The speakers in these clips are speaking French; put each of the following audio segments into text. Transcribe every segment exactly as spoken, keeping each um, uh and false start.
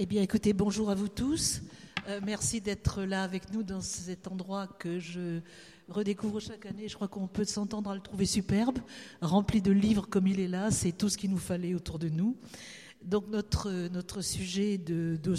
Eh bien, écoutez, bonjour à vous tous. Euh, merci d'être là avec nous dans cet endroit que je redécouvre chaque année. Je crois qu'on peut s'entendre à le trouver superbe, rempli de livres comme il est là. C'est tout ce qu'il nous fallait autour de nous. Donc, notre, notre sujet de, de,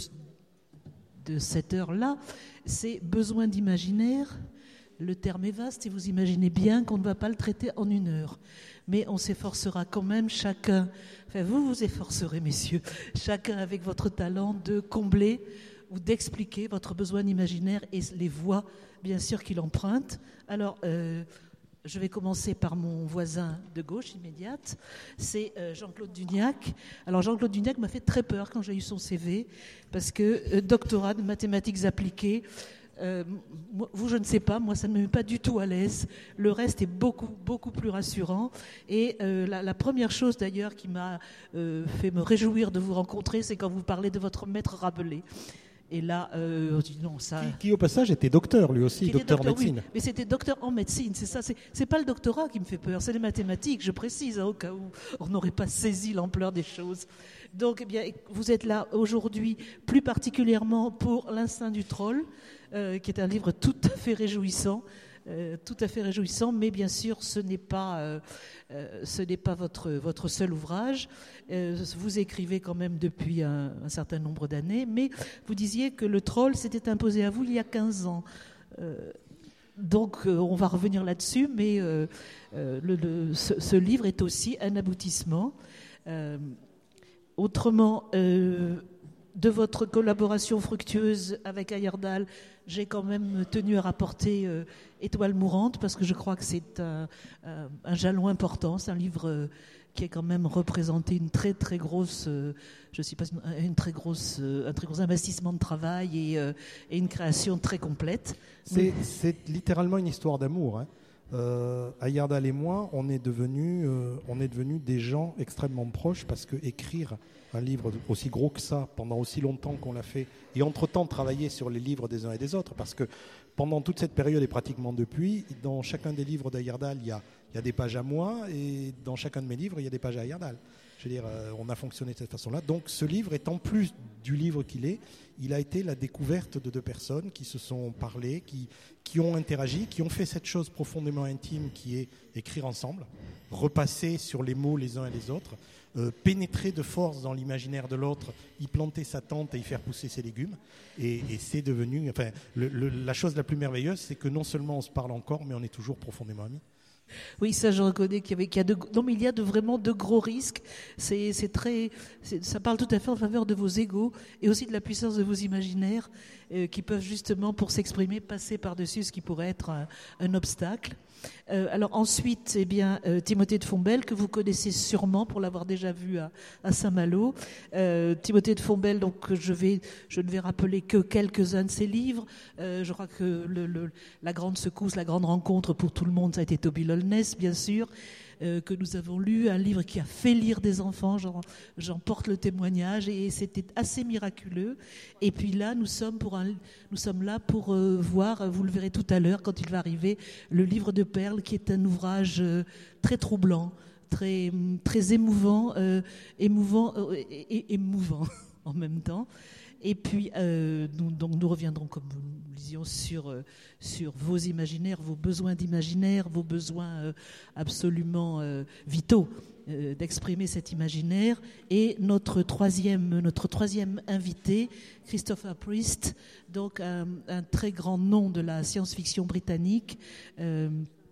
de cette heure-là, c'est besoin d'imaginaire. Le terme est vaste et vous imaginez bien qu'on ne va pas le traiter en une heure. Mais on s'efforcera quand même chacun, enfin vous vous efforcerez messieurs, chacun avec votre talent de combler ou d'expliquer votre besoin imaginaire et les voies bien sûr qu'il emprunte. Alors euh, je vais commencer par mon voisin de gauche immédiate, c'est euh, Jean-Claude Duniac. Alors Jean-Claude Duniac m'a fait très peur quand j'ai eu son C V parce que euh, doctorat de mathématiques appliquées. Euh, vous, je ne sais pas, moi ça ne me met pas du tout à l'aise. Le reste est beaucoup, beaucoup plus rassurant. Et euh, la, la première chose d'ailleurs qui m'a euh, fait me réjouir de vous rencontrer, c'est quand vous parlez de votre maître Rabelais. Et là, euh, on dit non, ça. Qui, qui au passage était docteur lui aussi, docteur en médecine. Oui, mais c'était docteur en médecine, c'est ça. C'est, c'est pas le doctorat qui me fait peur, c'est les mathématiques, je précise, hein, au cas où on n'aurait pas saisi l'ampleur des choses. Donc, eh bien, vous êtes là aujourd'hui, plus particulièrement pour L'instinct du troll. Euh, qui est un livre tout à fait réjouissant, euh, tout à fait réjouissant, mais bien sûr, ce n'est pas, euh, euh, ce n'est pas votre, votre seul ouvrage. Euh, vous écrivez quand même depuis un, un certain nombre d'années, mais vous disiez que le troll s'était imposé à vous il y a quinze ans. Euh, donc, euh, on va revenir là-dessus, mais euh, euh, le, le, ce, ce livre est aussi un aboutissement. Euh, autrement... Euh, de votre collaboration fructueuse avec Heyerdahl, j'ai quand même tenu à rapporter euh, Étoile mourante parce que je crois que c'est un, un, un jalon important. C'est un livre euh, qui a quand même représenté une très très grosse, euh, je sais pas, une très grosse, euh, un très gros investissement de travail et, euh, et une création très complète. C'est, c'est littéralement une histoire d'amour. Hein. Euh, Heyerdahl et moi, on est devenus, euh, on est devenus des gens extrêmement proches parce que écrire un livre aussi gros que ça, pendant aussi longtemps qu'on l'a fait, et entre-temps travailler sur les livres des uns et des autres, parce que pendant toute cette période et pratiquement depuis, dans chacun des livres d'Heyerdahl, il y a, il y a des pages à moi, et dans chacun de mes livres, il y a des pages à Heyerdahl. Je veux dire, euh, on a fonctionné de cette façon-là. Donc ce livre est en plus du livre qu'il est, il a été la découverte de deux personnes qui se sont parlé, qui, qui ont interagi, qui ont fait cette chose profondément intime qui est écrire ensemble, repasser sur les mots les uns et les autres, Euh, pénétrer de force dans l'imaginaire de l'autre, y planter sa tente et y faire pousser ses légumes. Et, et c'est devenu... Enfin, le, le, la chose la plus merveilleuse, c'est que non seulement on se parle encore, mais on est toujours profondément amis. Oui, ça je reconnais qu'il y avait, qu'il y a de, non mais il y a de, vraiment de gros risques. C'est, c'est très, c'est, ça parle tout à fait en faveur de vos égos et aussi de la puissance de vos imaginaires euh, qui peuvent justement, pour s'exprimer, passer par-dessus ce qui pourrait être un, un obstacle. Euh, alors ensuite, eh bien, euh, Timothée de Fontbelle, que vous connaissez sûrement pour l'avoir déjà vu à, à Saint-Malo. Euh, Timothée de Fontbelle, donc je vais, je ne vais rappeler que quelques-uns de ses livres. Euh, je crois que le, le, la grande secousse, la grande rencontre pour tout le monde, ça a été Toby Lollness, bien sûr. Euh, que nous avons lu, un livre qui a fait lire des enfants, j'en, j'en porte le témoignage, et c'était assez miraculeux. Et puis là, nous sommes, pour un, nous sommes là pour euh, voir, vous le verrez tout à l'heure quand il va arriver, le livre de Perles, qui est un ouvrage euh, très troublant, très, très émouvant, euh, émouvant euh, et, et émouvant en même temps. Et puis, euh, nous, donc, nous reviendrons, comme nous disions, sur, euh, sur vos imaginaires, vos besoins d'imaginaire, vos besoins euh, absolument euh, vitaux euh, d'exprimer cet imaginaire. Et notre troisième, notre troisième invité, Christopher Priest, donc un, un très grand nom de la science-fiction britannique, euh,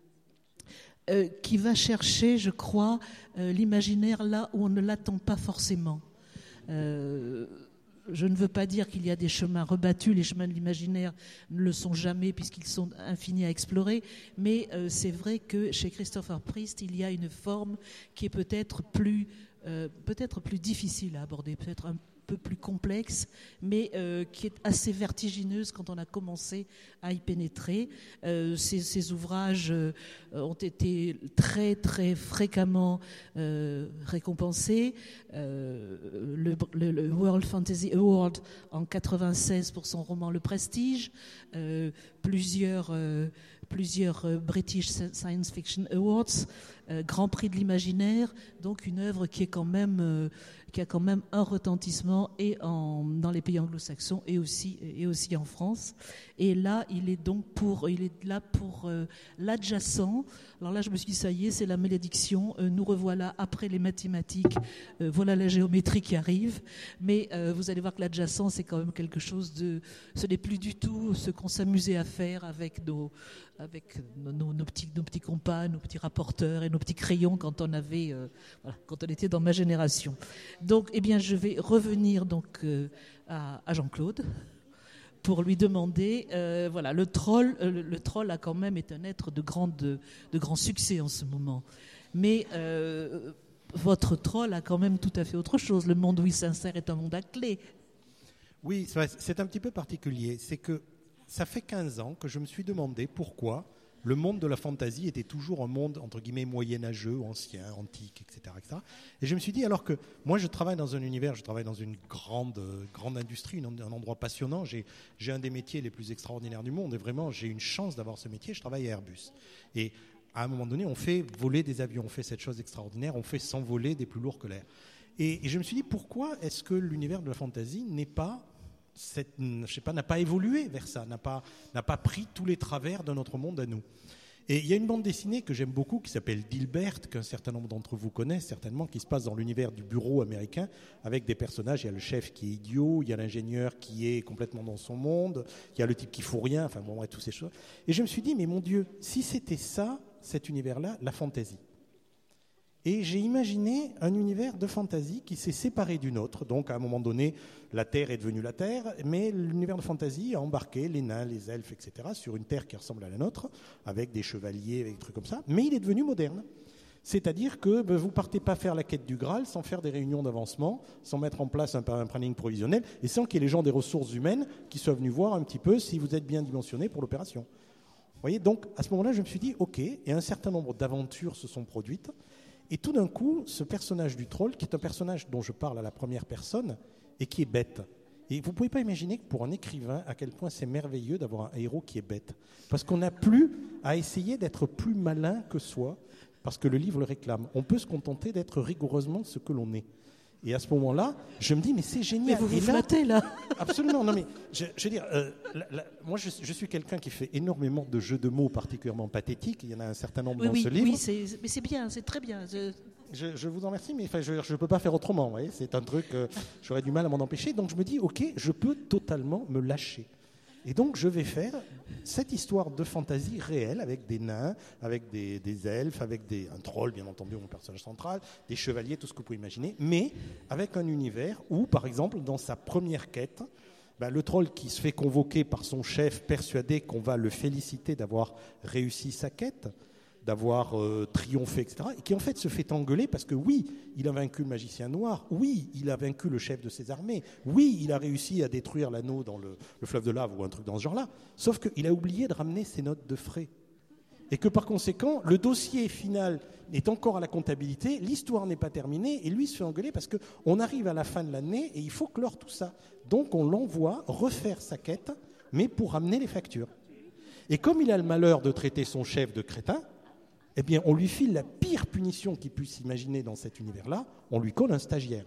euh, qui va chercher, je crois, euh, l'imaginaire là où on ne l'attend pas forcément. Euh, Je ne veux pas dire qu'il y a des chemins rebattus, les chemins de l'imaginaire ne le sont jamais puisqu'ils sont infinis à explorer, mais euh, c'est vrai que chez Christopher Priest, il y a une forme qui est peut-être plus, euh, peut-être plus difficile à aborder, peut-être un peu plus complexe, mais euh, qui est assez vertigineuse quand on a commencé à y pénétrer. Euh, ces, ces ouvrages euh, ont été très très fréquemment euh, récompensés. Euh, le, le, le World Fantasy Award en quatre-vingt-seize pour son roman Le Prestige, euh, plusieurs euh, plusieurs euh, British Science Fiction Awards, euh, Grand Prix de l'imaginaire, donc une œuvre qui est quand même euh, qui a quand même un retentissement et en, dans les pays anglo-saxons et aussi, et aussi en France. Et là, il est donc pour, il est là pour euh, l'adjacent. Alors là, je me suis dit, ça y est, c'est la malédiction. Euh, nous revoilà après les mathématiques. Euh, voilà la géométrie qui arrive. Mais euh, vous allez voir que l'adjacent, c'est quand même quelque chose de... Ce n'est plus du tout ce qu'on s'amusait à faire avec nos, avec nos, nos, nos, petits, nos petits compas, nos petits rapporteurs et nos petits crayons quand on avait, euh, voilà, quand on était dans ma génération. Donc, eh bien, je vais revenir donc euh, à, à Jean-Claude pour lui demander, euh, voilà, le troll, euh, le, le troll a quand même est un être de grande, de, de grand succès en ce moment, mais euh, votre troll a quand même tout à fait autre chose. Le monde où il s'insère est un monde à clé. Oui, c'est un petit peu particulier. C'est que ça fait quinze ans que je me suis demandé pourquoi le monde de la fantaisie était toujours un monde, entre guillemets, moyenâgeux, ancien, antique, et cetera, et cetera. Et je me suis dit, alors que moi, je travaille dans un univers, je travaille dans une grande, euh, grande industrie, une, un endroit passionnant. J'ai, j'ai un des métiers les plus extraordinaires du monde. Et vraiment, j'ai une chance d'avoir ce métier. Je travaille à Airbus. Et à un moment donné, on fait voler des avions. On fait cette chose extraordinaire. On fait s'envoler des plus lourds que l'air. Et, et je me suis dit, pourquoi est-ce que l'univers de la fantaisie n'est pas... Cette, je sais pas, n'a pas évolué vers ça, n'a pas, n'a pas pris tous les travers de notre monde à nous. Et il y a une bande dessinée que j'aime beaucoup qui s'appelle Dilbert, qu'un certain nombre d'entre vous connaissent certainement, qui se passe dans l'univers du bureau américain avec des personnages. Il y a le chef qui est idiot, il y a l'ingénieur qui est complètement dans son monde, il y a le type qui fout rien, enfin bon, ouais, toutes ces choses. Et je me suis dit, mais mon Dieu, si c'était ça, cet univers-là, la fantaisie. Et j'ai imaginé un univers de fantasy qui s'est séparé d'une autre. Donc, à un moment donné, la Terre est devenue la Terre, mais l'univers de fantasy a embarqué les nains, les elfes, et cetera, sur une Terre qui ressemble à la nôtre, avec des chevaliers, avec des trucs comme ça. Mais il est devenu moderne. C'est-à-dire que ben, vous ne partez pas faire la quête du Graal sans faire des réunions d'avancement, sans mettre en place un, un planning provisionnel, et sans qu'il y ait les gens des ressources humaines qui soient venus voir un petit peu si vous êtes bien dimensionné pour l'opération. Vous voyez, donc, à ce moment-là, je me suis dit, OK, et un certain nombre d'aventures se sont produites. Et tout d'un coup, ce personnage du troll, qui est un personnage dont je parle à la première personne, et qui est bête. Et vous ne pouvez pas imaginer que pour un écrivain, à quel point c'est merveilleux d'avoir un héros qui est bête. Parce qu'on n'a plus à essayer d'être plus malin que soi, parce que le livre le réclame. On peut se contenter d'être rigoureusement ce que l'on est. Et à ce moment-là, je me dis, mais c'est génial. Mais vous vous flattez, là. Absolument. Non, mais je, je veux dire, euh, la, la, moi, je, je suis quelqu'un qui fait énormément de jeux de mots particulièrement pathétiques. Il y en a un certain nombre oui, dans oui, ce livre. Oui, c'est, mais c'est bien, c'est très bien. Je... Je, je vous en remercie, mais enfin, je ne peux pas faire autrement. Vous voyez, c'est un truc, euh, j'aurais du mal à m'en empêcher. Donc je me dis, OK, je peux totalement me lâcher. Et donc, je vais faire cette histoire de fantaisie réelle avec des nains, avec des, des elfes, avec des, un troll, bien entendu, mon personnage central, des chevaliers, tout ce que vous pouvez imaginer, mais avec un univers où, par exemple, dans sa première quête, ben, le troll qui se fait convoquer par son chef, persuadé qu'on va le féliciter d'avoir réussi sa quête, d'avoir euh, triomphé, et cetera, et qui en fait se fait engueuler parce que oui, il a vaincu le magicien noir, oui, il a vaincu le chef de ses armées, oui, il a réussi à détruire l'anneau dans le, le fleuve de lave ou un truc dans ce genre-là, sauf qu'il a oublié de ramener ses notes de frais. Et que par conséquent, le dossier final est encore à la comptabilité, l'histoire n'est pas terminée, et lui se fait engueuler parce qu'on arrive à la fin de l'année et il faut clore tout ça. Donc on l'envoie refaire sa quête, mais pour ramener les factures. Et comme il a le malheur de traiter son chef de crétin, eh bien, on lui file la pire punition qu'il puisse imaginer dans cet univers-là, on lui colle un stagiaire.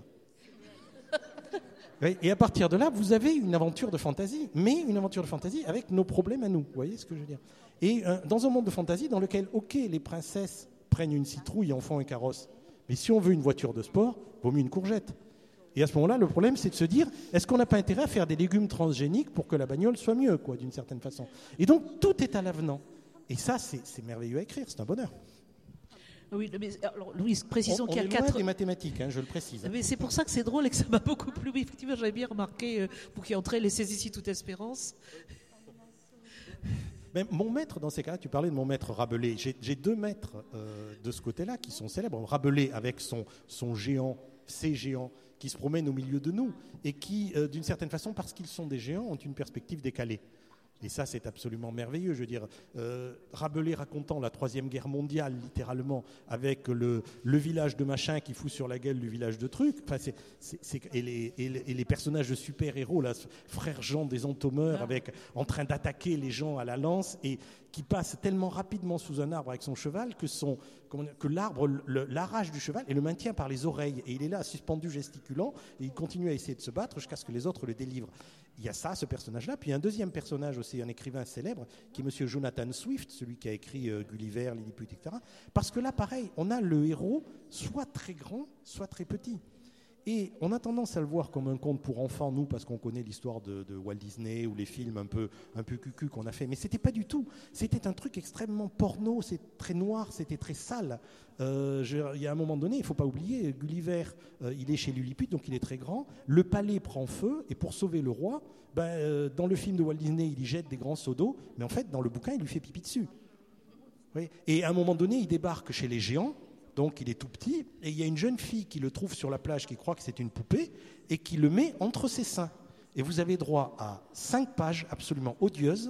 Et à partir de là, vous avez une aventure de fantaisie, mais une aventure de fantaisie avec nos problèmes à nous. Vous voyez ce que je veux dire ? Et euh, dans un monde de fantaisie dans lequel, ok, les princesses prennent une citrouille et en font un carrosse, mais si on veut une voiture de sport, vaut mieux une courgette. Et à ce moment-là, le problème, c'est de se dire, est-ce qu'on n'a pas intérêt à faire des légumes transgéniques pour que la bagnole soit mieux, quoi, d'une certaine façon ? Et donc, tout est à l'avenant. Et ça, c'est, c'est merveilleux à écrire, c'est un bonheur. Oui, mais alors, Louise, précisons on, qu'il y a on est quatre... loin des mathématiques, hein, je le précise. Mais c'est pour ça que c'est drôle et que ça m'a beaucoup plu. Oui, effectivement, j'avais bien remarqué, euh, pour qui entrait, laissez ici toute espérance. Mais mon maître, dans ces cas-là, tu parlais de mon maître Rabelais. J'ai, j'ai deux maîtres euh, de ce côté-là qui sont célèbres. Rabelais avec son, son géant, ses géants, qui se promènent au milieu de nous et qui, euh, d'une certaine façon, parce qu'ils sont des géants, ont une perspective décalée. Et ça, c'est absolument merveilleux. Je veux dire, euh, Rabelais racontant la Troisième Guerre mondiale, littéralement, avec le, le village de machin qui fout sur la gueule du village de trucs. Enfin, c'est, c'est, c'est, et, les, et, les, et les personnages de super-héros, là, frère Jean des Entomeurs, avec, en train d'attaquer les gens à la lance. Et qui passe tellement rapidement sous un arbre avec son cheval que, son, comment dire, que l'arbre le, l'arrache du cheval et le maintient par les oreilles. Et il est là, suspendu, gesticulant, et il continue à essayer de se battre jusqu'à ce que les autres le délivrent. Il y a ça, ce personnage-là. Puis il y a un deuxième personnage aussi, un écrivain célèbre, qui est monsieur Jonathan Swift, celui qui a écrit euh, Gulliver, Lilliput, et cetera. Parce que là, pareil, on a le héros soit très grand, soit très petit. Et on a tendance à le voir comme un conte pour enfants, nous, parce qu'on connaît l'histoire de, de Walt Disney ou les films un peu, un peu cucu qu'on a fait. Mais c'était pas du tout. C'était un truc extrêmement porno, c'est très noir, c'était très sale. Euh, je, il y a un moment donné, il ne faut pas oublier, Gulliver, euh, il est chez Lilliput, donc il est très grand. Le palais prend feu, et pour sauver le roi, ben, euh, dans le film de Walt Disney, il y jette des grands seaux d'eau, mais en fait, dans le bouquin, il lui fait pipi dessus. Oui. Et à un moment donné, il débarque chez les géants. Donc il est tout petit, et il y a une jeune fille qui le trouve sur la plage, qui croit que c'est une poupée, et qui le met entre ses seins. Et vous avez droit à cinq pages absolument odieuses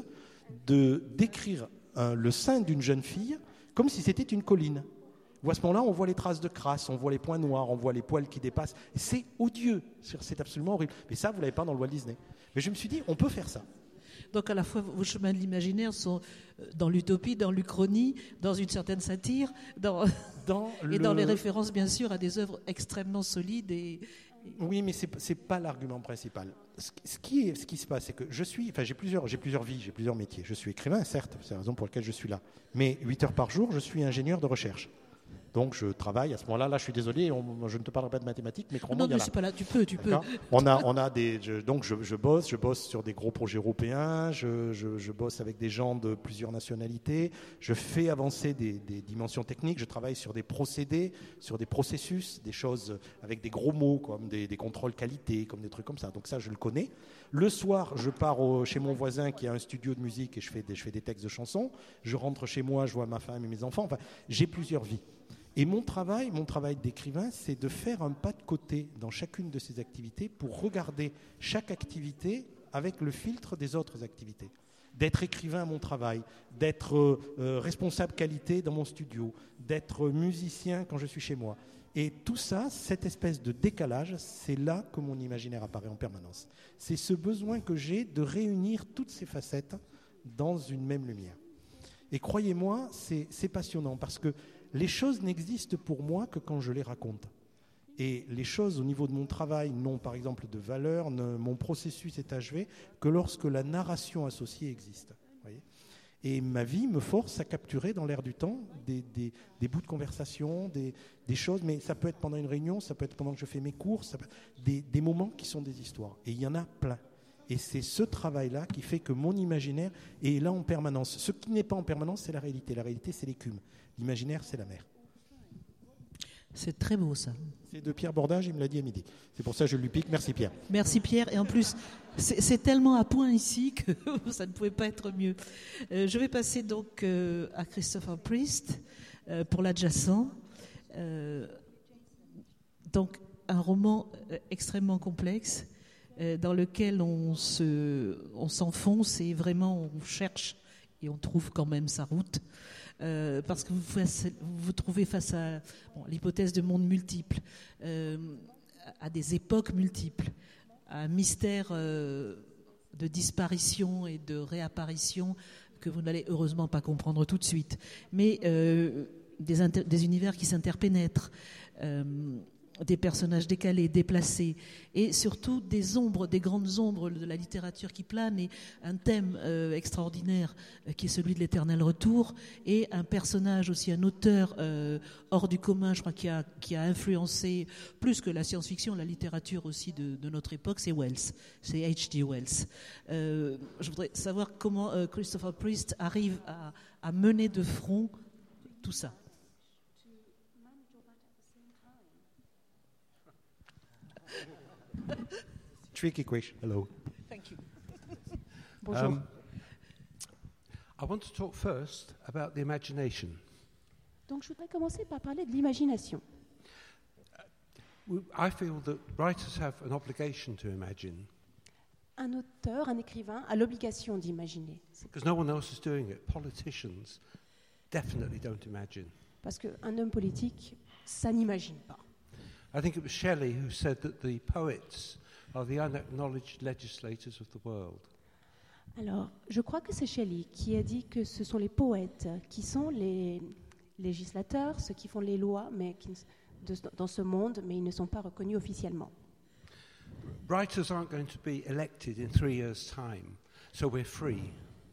de décrire euh, le sein d'une jeune fille comme si c'était une colline. Où à ce moment-là, on voit les traces de crasse, on voit les points noirs, on voit les poils qui dépassent. Et c'est odieux, c'est absolument horrible. Mais ça, vous ne l'avez pas dans le Walt Disney. Mais je me suis dit, on peut faire ça. Donc à la fois, vos chemins de l'imaginaire sont dans l'utopie, dans l'uchronie, dans une certaine satire, dans, dans et le... dans les références, bien sûr, à des œuvres extrêmement solides. Et, et... Oui, mais ce n'est pas l'argument principal. Ce, ce, qui est, ce qui se passe, c'est que je suis... Enfin, j'ai plusieurs, j'ai plusieurs vies, j'ai plusieurs métiers. Je suis écrivain, certes, c'est la raison pour laquelle je suis là. Mais huit heures par jour, je suis ingénieur de recherche. Donc je travaille à ce moment-là. Là, je suis désolé, on, je ne te parlerai pas de mathématiques, mais non, mais c'est pas là. Tu peux, tu peux. On a, on a des. Je, donc je, je bosse, je bosse sur des gros projets européens. Je, je, je bosse avec des gens de plusieurs nationalités. Je fais avancer des, des dimensions techniques. Je travaille sur des procédés, sur des processus, des choses avec des gros mots comme des, des contrôles qualité, comme des trucs comme ça. Donc ça, je le connais. Le soir, je pars au, chez mon voisin qui a un studio de musique et je fais des, je fais des textes de chansons. Je rentre chez moi, je vois ma femme et mes enfants. Enfin, j'ai plusieurs vies. Et mon travail, mon travail d'écrivain, c'est de faire un pas de côté dans chacune de ces activités pour regarder chaque activité avec le filtre des autres activités. D'être écrivain à mon travail, d'être euh, responsable qualité dans mon studio, d'être musicien quand je suis chez moi. Et tout ça, cette espèce de décalage, c'est là que mon imaginaire apparaît en permanence. C'est ce besoin que j'ai de réunir toutes ces facettes dans une même lumière. Et croyez-moi, c'est, c'est passionnant parce que les choses n'existent pour moi que quand je les raconte. Et les choses au niveau de mon travail n'ont par exemple de valeur, ne, mon processus est achevé que lorsque la narration associée existe. Voyez ? Et ma vie me force à capturer dans l'air du temps des, des, des bouts de conversation, des, des choses, mais ça peut être pendant une réunion, ça peut être pendant que je fais mes cours, ça peut être des, des moments qui sont des histoires. Et il y en a plein. Et c'est ce travail-là qui fait que mon imaginaire est là en permanence. Ce qui n'est pas en permanence, c'est la réalité. La réalité, c'est l'écume. L'imaginaire, c'est la mer. C'est très beau, ça. C'est de Pierre Bordage, il me l'a dit à midi. C'est pour ça que je lui pique. Merci, Pierre. Merci, Pierre. Et en plus, c'est, c'est tellement à point ici que ça ne pouvait pas être mieux. Euh, je vais passer donc euh, à Christopher Priest euh, pour l'adjacent. Euh, donc, un roman euh, extrêmement complexe euh, dans lequel on, se, on s'enfonce et vraiment on cherche et on trouve quand même sa route. Euh, parce que vous vous, vous trouvez face à bon, l'hypothèse de mondes multiples, euh, à des époques multiples, à un mystère euh, de disparition et de réapparition que vous n'allez heureusement pas comprendre tout de suite, mais euh, des, inter- des univers qui s'interpénètrent, euh, des personnages décalés, déplacés, et surtout des ombres, des grandes ombres de la littérature qui planent, et un thème euh, extraordinaire euh, qui est celui de l'éternel retour, et un personnage aussi, un auteur euh, hors du commun, je crois, qui a, qui a influencé plus que la science-fiction, la littérature aussi de, de notre époque, c'est Wells, c'est H G Wells. Euh, je voudrais savoir comment euh, Christopher Priest arrive à, à mener de front tout ça. Tricky question. Hello. Thank you. Bonjour. Um, I want to talk first about the imagination. Donc je voudrais commencer par parler de l'imagination. Uh, I feel that writers have an obligation to imagine. Un auteur, un écrivain a l'obligation d'imaginer. Because no one else is doing it. Politicians definitely don't imagine. Parce qu'un homme politique, ça n'imagine pas. I think it was Shelley who said that the poets are the unacknowledged legislators of the world. Alors, je crois que c'est Shelley qui a dit que ce sont les poètes qui sont les législateurs, ceux qui font les lois mais qui, de, dans ce monde, mais ils ne sont pas reconnus officiellement. Writers aren't going to be elected in three years' time, so we're free.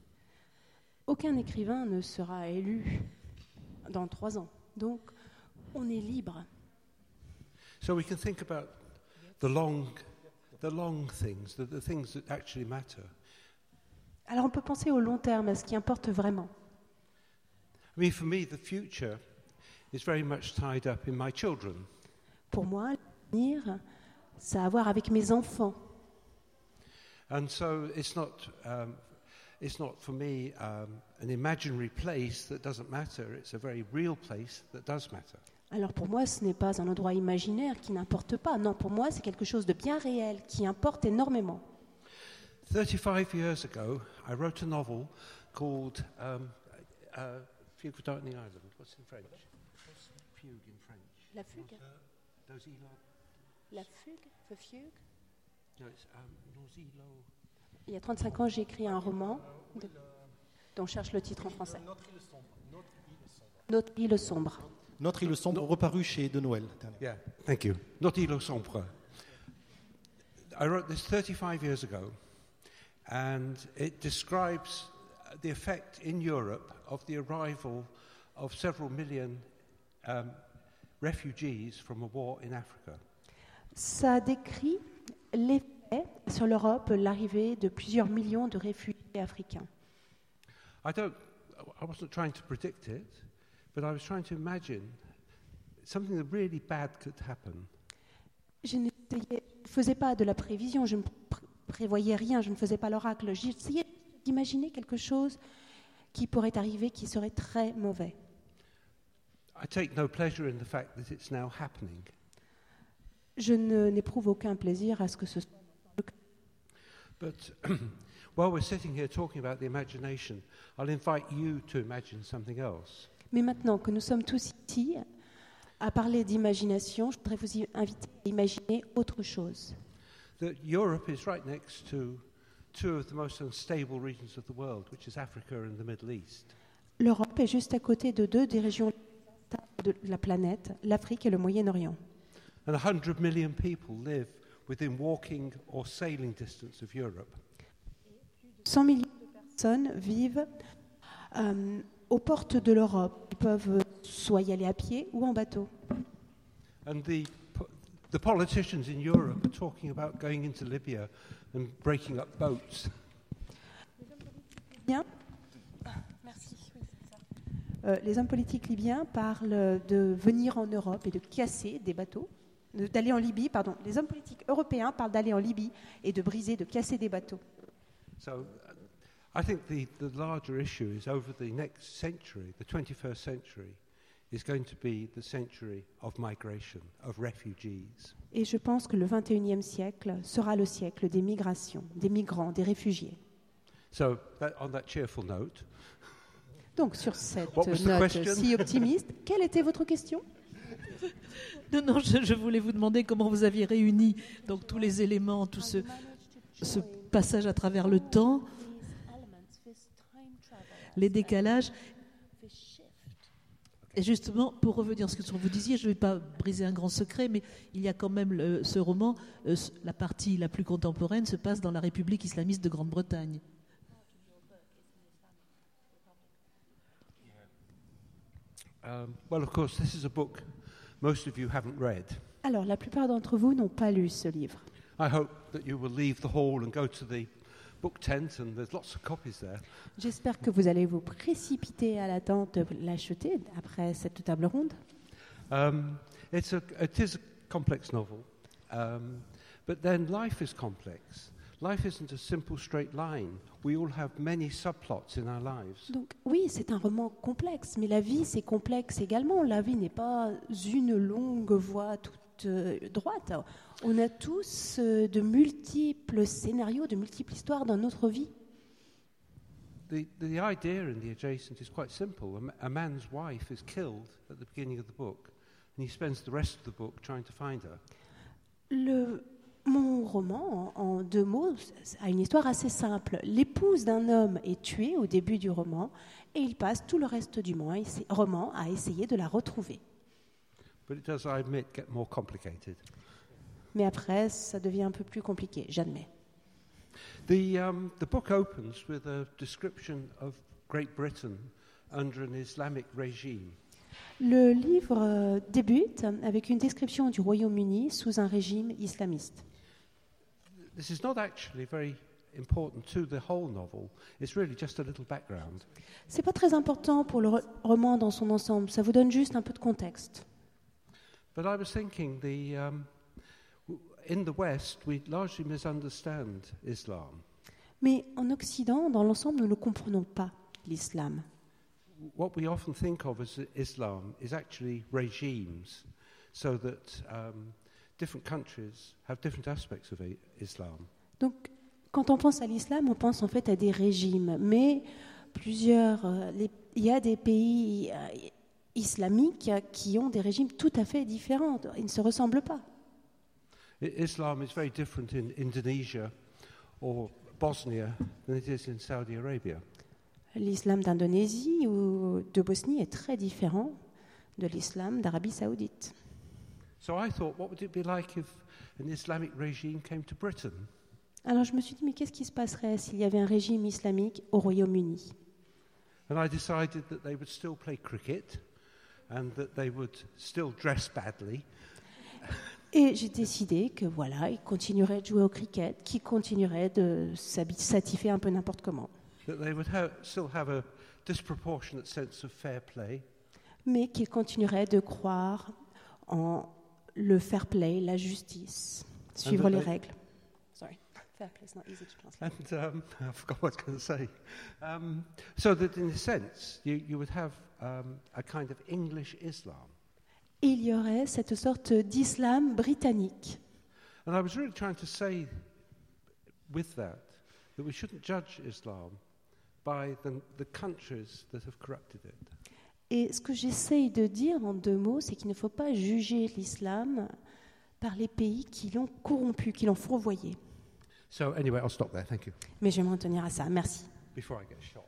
Aucun écrivain ne sera élu dans trois ans, donc on est libre. So we can think about the long, the long things, the, the things that actually matter. Alors on peut penser au long terme, à ce qui importe vraiment. I mean, for me, the future is very much tied up in my children. Pour moi, l'avenir, ça a à voir avec mes enfants. And so it's not, um, it's not for me um, an imaginary place that doesn't matter. It's a very real place that does matter. Alors pour moi, ce n'est pas un endroit imaginaire qui n'importe pas. Non, pour moi, c'est quelque chose de bien réel, qui importe énormément. thirty-five years ago, I wrote a novel called um, uh, Fugue for Darkening Island. What's in French? Fugue in French. La fugue. Those elo- La fugue, the fugue. No, it's um, nos elo- Il y a trente-cinq ans, j'ai écrit un roman de- dont je cherche le titre en français. Notre île sombre. Notre île sombre, reparu chez De Noël. Yeah, thank you. Not Ilo Sombre. I wrote this thirty-five years ago, and it describes the effect in Europe of the arrival of several million um, refugees from a war in Africa. Ça décrit l'effet sur l'Europe, l'arrivée de plusieurs millions de réfugiés africains. I don't, I wasn't trying to predict it, but I was trying to imagine something that really bad could happen. Je ne faisais pas de la prévision, je ne pr- prévoyais rien, je ne faisais pas l'oracle. J'essayais d'imaginer quelque chose qui pourrait arriver, qui serait très mauvais. I take no pleasure in the fact that it's now happening. Je ne, n'éprouve aucun plaisir à ce que ce soit. But while we're sitting here talking about the imagination, I'll invite you to imagine something else. Mais maintenant que nous sommes tous ici à parler d'imagination, je voudrais vous y inviter à imaginer autre chose. That Europe is right next to two of the most unstable regions of the world, which is Africa and the Middle East. L'Europe est juste à côté de deux des régions de la planète, l'Afrique et le Moyen-Orient. And one hundred million people live within walking or sailing distance of Europe. cent millions de personnes vivent euh, aux portes de l'Europe. Ils peuvent soit y aller à pied ou en bateau. And the, po- the politicians in Europe are talking about going into Libya and breaking up boats. Bien. Merci. Euh, les hommes politiques libyens parlent de venir en Europe et de casser des bateaux, de- d'aller en Libye, pardon. Les hommes politiques européens parlent d'aller en Libye et de briser, de casser des bateaux. So uh, I think the, the larger issue is over the next century, the twenty-first century, is going to be the century of migration, of refugees. Et je pense que le vingt et unième siècle sera le siècle des migrations, des migrants, des réfugiés. So that, on that cheerful note, Donc sur cette What was the note question? si optimiste, quelle était votre question? Non, non, je, je voulais vous demander comment vous aviez réuni donc tous les éléments, tout ce, ce passage à travers le temps, les décalages. Et justement, pour revenir à ce que vous disiez, je ne vais pas briser un grand secret, mais il y a quand même le- ce roman, euh, ce- la partie la plus contemporaine se passe dans la République islamiste de Grande-Bretagne. um, well, of course, this is a book most of you haven't read. Alors, la plupart d'entre vous n'ont pas lu ce livre. I hope that you will leave the hall and go to the book tent, and there's lots of copies there. J'espère que vous allez vous précipiter à l'attente de l'acheter après cette table ronde. Um, it's a, it is a complex novel, um, but then life is complex. Life isn't a simple straight line. We all have many subplots in our lives. Donc oui, c'est un roman complexe, mais la vie, c'est complexe également. La vie n'est pas une longue voie toute euh, droite. On a tous euh, de multiples scénarios, de multiples histoires dans notre vie. The, the idea in The Adjacent is quite simple. A, ma- a man's wife is killed at the beginning of the book, and he spends the rest of the book trying to find her. Le Mon roman, en, en deux mots, a une histoire assez simple. L'épouse d'un homme est tuée au début du roman et il passe tout le reste du mois, essa- roman à essayer de la retrouver. But it does, I admit, get more complicated. Mais après, ça devient un peu plus compliqué, j'admets. The, um, the book opens with a description of Great Britain under an Islamic regime. Le livre euh, débute avec une description du Royaume-Uni sous un régime islamiste. This is not actually very important to the whole novel. It's really just a little background. C'est pas très important pour le ro- roman dans son ensemble, ça vous donne juste un peu de contexte. But I was thinking, the, um, w- in the West, we largely misunderstand Islam. Mais en Occident, dans l'ensemble, nous ne comprenons pas l'islam. What we often think of as Islam is actually regimes, so that um, different countries have different aspects of i- Islam. Donc, quand on pense à l'islam, on pense en fait à des régimes, mais plusieurs, euh, les- il y a des pays euh, islamiques qui ont des régimes tout à fait différents. Ils ne se ressemblent pas. I- Islam is very different in Indonesia or Bosnia than it is in Saudi Arabia. L'islam d'Indonésie ou de Bosnie est très différent de l'islam d'Arabie Saoudite. So I thought, what would it be like if an Islamic regime came to Britain? Alors je me suis dit, mais qu'est-ce qui se passerait s'il y avait un régime islamique au Royaume-Uni ? And I decided that they would still play cricket and that they would still dress badly. Et j'ai décidé que voilà, ils continueraient de jouer au cricket, qu'ils continueraient de s'habi- s'attifer un peu n'importe comment, That they would ha- still have a disproportionate sense of fair play, mais qu'ils continueraient de croire en le fair play, la justice, suivre And les that they- règles. Sorry, fair play is not easy to translate. and um, I forgot what I was going to say. Um, so that in a sense, you, you would have um, a kind of English Islam. Et il y aurait cette sorte d'islam britannique. And I was really trying to say with that, that we shouldn't judge Islam by the, the countries that have corrupted it. Et ce que j'essaye de dire en deux mots, c'est qu'il ne faut pas juger l'islam par les pays qui l'ont corrompu, qui l'ont fourvoyé. So anyway, I'll stop there. Thank you. Mais je vais m'en tenir à ça, merci. Before I get shot.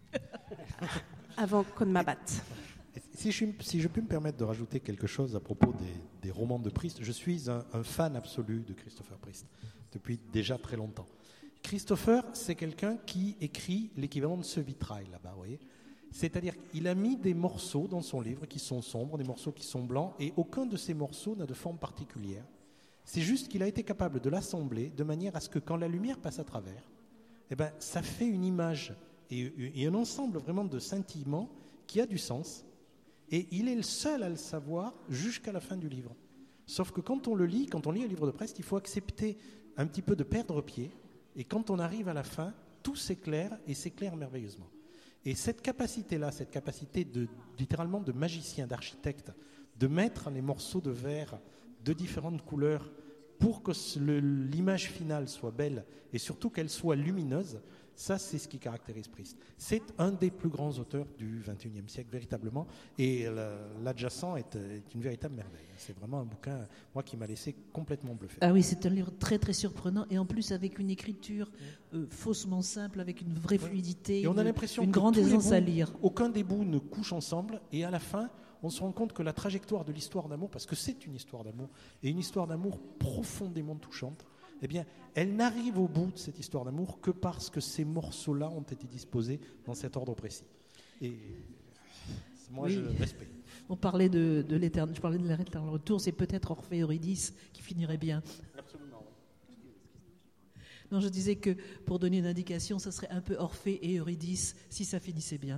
Avant qu'on ne m'abatte. Si je, si je puis me permettre de rajouter quelque chose à propos des, des romans de Proust, je suis un, un fan absolu de Christopher Priest depuis déjà très longtemps. Christopher, c'est quelqu'un qui écrit l'équivalent de ce vitrail là-bas, vous voyez. C'est-à-dire qu'il a mis des morceaux dans son livre qui sont sombres, des morceaux qui sont blancs, et aucun de ces morceaux n'a de forme particulière. C'est juste qu'il a été capable de l'assembler de manière à ce que quand la lumière passe à travers, eh ben, ça fait une image et, et un ensemble vraiment de scintillements qui a du sens. Et il est le seul à le savoir jusqu'à la fin du livre. Sauf que quand on le lit, quand on lit un livre de Proust, il faut accepter un petit peu de perdre pied. Et quand on arrive à la fin, tout s'éclaire et s'éclaire merveilleusement. Et cette capacité-là, cette capacité de, littéralement de magicien, d'architecte, de mettre les morceaux de verre de différentes couleurs pour que le, l'image finale soit belle et surtout qu'elle soit lumineuse, ça, c'est ce qui caractérise Proust. C'est un des plus grands auteurs du vingt et unième siècle, véritablement. Et l'adjacent est, est une véritable merveille. C'est vraiment un bouquin, moi, qui m'a laissé complètement bluffé. Ah oui, c'est un livre très très surprenant et en plus avec une écriture euh, faussement simple, avec une vraie fluidité, Et on a une, l'impression une que grande tous les aisance bouts, à lire. aucun des bouts ne couche ensemble. Et à la fin, on se rend compte que la trajectoire de l'histoire d'amour, parce que c'est une histoire d'amour, et une histoire d'amour profondément touchante, eh bien, elle n'arrive au bout de cette histoire d'amour que parce que ces morceaux-là ont été disposés dans cet ordre précis. Et moi, Oui. je respecte. On parlait de, de l'éternel, je parlais de l'éternel retour, c'est peut-être Orphée et Eurydice qui finirait bien. Absolument. Non, je disais que pour donner une indication, ça serait un peu Orphée et Eurydice si ça finissait bien.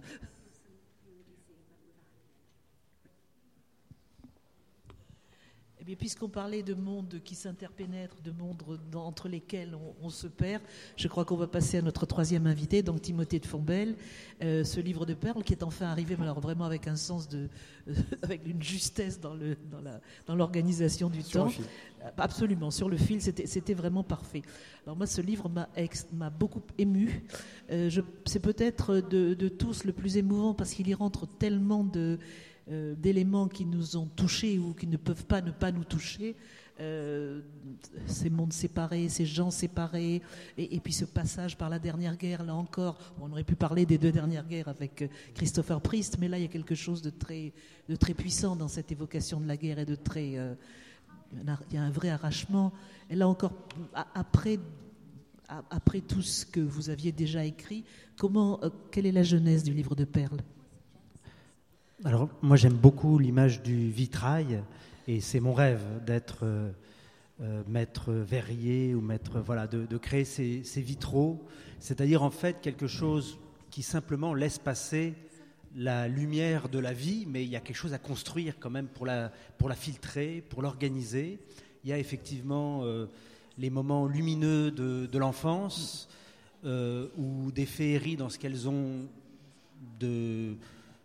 Eh bien, puisqu'on parlait de mondes qui s'interpénètrent, de mondes dans- entre lesquels on, on se perd, je crois qu'on va passer à notre troisième invité, donc Timothée de Fontbelle, euh, ce livre de perles qui est enfin arrivé, mais alors vraiment avec un sens de, euh, avec une justesse dans le, dans la, dans l'organisation du Sur temps. le fil. Absolument, sur le fil, c'était, c'était vraiment parfait. Alors moi, ce livre m'a, ex, m'a beaucoup ému. Euh, je, c'est peut-être de, de tous le plus émouvant parce qu'il y rentre tellement de, euh, d'éléments qui nous ont touchés ou qui ne peuvent pas ne pas nous toucher. euh, ces mondes séparés, ces gens séparés, et, et puis ce passage par la dernière guerre, là encore, on aurait pu parler des deux dernières guerres avec Christopher Priest, mais là il y a quelque chose de très, de très puissant dans cette évocation de la guerre et de très... Euh, il y a un vrai arrachement. Et là encore, après, après tout ce que vous aviez déjà écrit, comment, euh, quelle est la genèse du livre de Perles ? Alors, moi, j'aime beaucoup l'image du vitrail, et c'est mon rêve d'être euh, euh, maître verrier ou maître, voilà, de, de créer ces, ces vitraux, c'est-à-dire en fait quelque chose qui simplement laisse passer la lumière de la vie, mais il y a quelque chose à construire quand même pour la, pour la filtrer, pour l'organiser. Il y a effectivement euh, les moments lumineux de, de l'enfance euh, ou des féeries dans ce qu'elles ont de,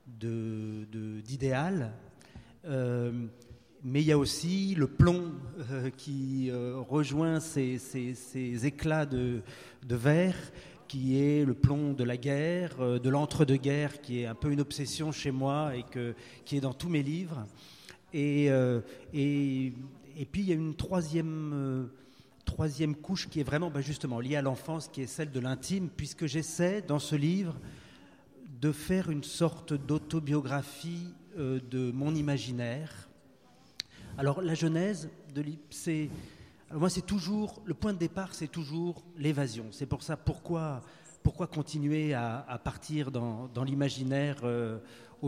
de, de, d'idéal. Euh, mais il y a aussi le plomb euh, qui euh, rejoint ces, ces, ces éclats de, de verre, qui est le plomb de la guerre, euh, de l'entre-deux-guerres, qui est un peu une obsession chez moi et que, qui est dans tous mes livres. Et, euh, et, et puis il y a une troisième, euh, troisième couche qui est vraiment ben justement liée à l'enfance, qui est celle de l'intime, puisque j'essaie dans ce livre de faire une sorte d'autobiographie euh, de mon imaginaire. Alors la genèse, de, c'est... Alors moi, c'est toujours, le point de départ, c'est toujours l'évasion. C'est pour ça, pourquoi, pourquoi continuer à, à partir dans, dans l'imaginaire euh, aujourd'hui ?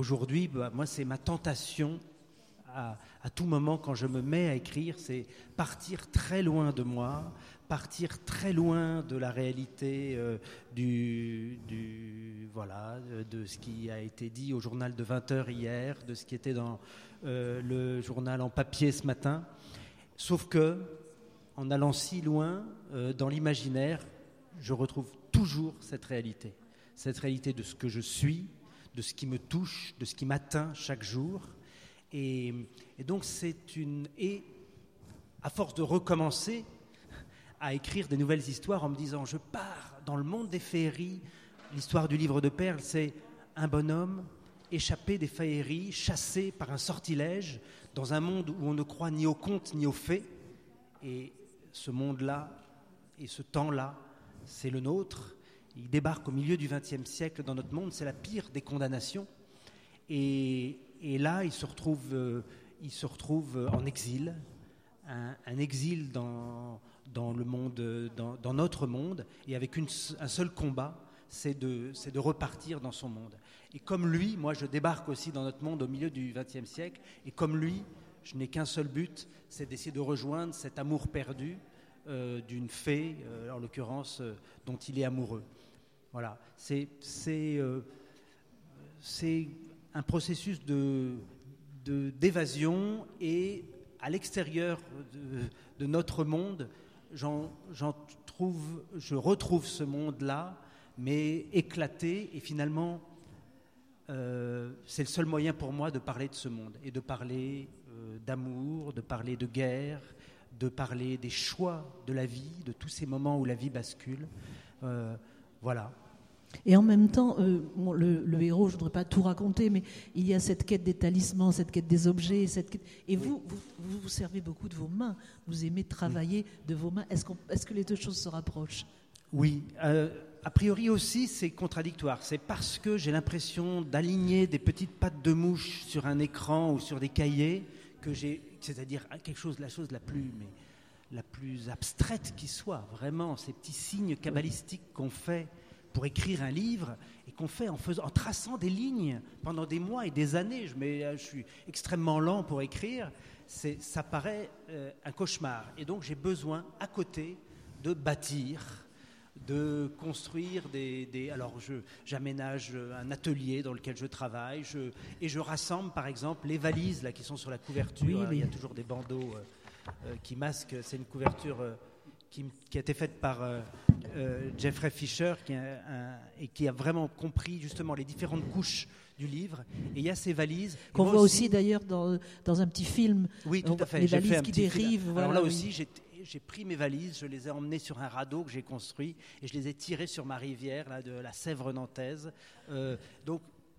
Bah, moi, c'est ma tentation à, à tout moment quand je me mets à écrire, c'est partir très loin de moi, partir très loin de la réalité euh, du, du, voilà, de ce qui a été dit au journal de vingt heures hier, de ce qui était dans euh, le journal en papier ce matin. Sauf que, en allant si loin euh, dans l'imaginaire, je retrouve toujours cette réalité. Cette réalité de ce que je suis, de ce qui me touche, de ce qui m'atteint chaque jour. Et, et donc c'est une... Et à force de recommencer à écrire des nouvelles histoires en me disant, je pars dans le monde des féeries, l'histoire du livre de Perles, c'est un bonhomme échappé des féeries, chassé par un sortilège, dans un monde où on ne croit ni aux contes ni aux fées. Et ce monde-là et ce temps-là, c'est le nôtre. Il débarque au milieu du vingtième siècle dans notre monde, c'est la pire des condamnations. Et, et là, il se retrouve, euh, il se retrouve en exil, un, un exil dans, dans, le monde, dans, dans notre monde, et avec une, un seul combat, c'est de, c'est de repartir dans son monde. Et comme lui, moi je débarque aussi dans notre monde au milieu du vingtième siècle, et comme lui, je n'ai qu'un seul but, c'est d'essayer de rejoindre cet amour perdu euh, d'une fée, euh, en l'occurrence, euh, dont il est amoureux. Voilà, c'est, c'est, euh, c'est un processus de, de, d'évasion, et à l'extérieur de, de notre monde, j'en, j'en trouve, je retrouve ce monde-là, mais éclaté, et finalement, euh, c'est le seul moyen pour moi de parler de ce monde, et de parler d'amour, de parler de guerre, de parler des choix de la vie, de tous ces moments où la vie bascule. Euh, voilà. Et en même temps, euh, bon, le, le héros, je ne voudrais pas tout raconter, mais il y a cette quête des talismans, cette quête des objets, cette quête... et vous, oui. vous, vous vous servez beaucoup de vos mains, vous aimez travailler oui. de vos mains. Est-ce, qu'on, est-ce que les deux choses se rapprochent ? Oui. Euh, a priori aussi, c'est contradictoire. C'est parce que j'ai l'impression d'aligner des petites pattes de mouche sur un écran ou sur des cahiers que j'ai, c'est-à-dire quelque chose, la chose la plus, mais la plus abstraite qui soit, vraiment, ces petits signes kabbalistiques qu'on fait pour écrire un livre et qu'on fait en, faisant, en traçant des lignes pendant des mois et des années. Je, mets, je suis extrêmement lent pour écrire, c'est, ça paraît euh, un cauchemar. Et donc j'ai besoin, à côté, de bâtir, de construire des... des alors, je, j'aménage un atelier dans lequel je travaille, je, et je rassemble, par exemple, les valises là, qui sont sur la couverture. Oui, oui. Il y a toujours des bandeaux euh, euh, qui masquent. C'est une couverture euh, qui, qui a été faite par euh, euh, Jeffrey Fisher, qui a un, et qui a vraiment compris, justement, les différentes couches du livre. Et il y a ces valises. Qu'on voit aussi, aussi, d'ailleurs, dans, dans un petit film. Oui, tout à fait. Les J'ai valises fait un qui petit dérivent. Film. Voilà, alors là oui. aussi, j'ai... J'ai pris mes valises, je les ai emmenées sur un radeau que j'ai construit et je les ai tirées sur ma rivière là, de la Sèvre nantaise. Euh, donc,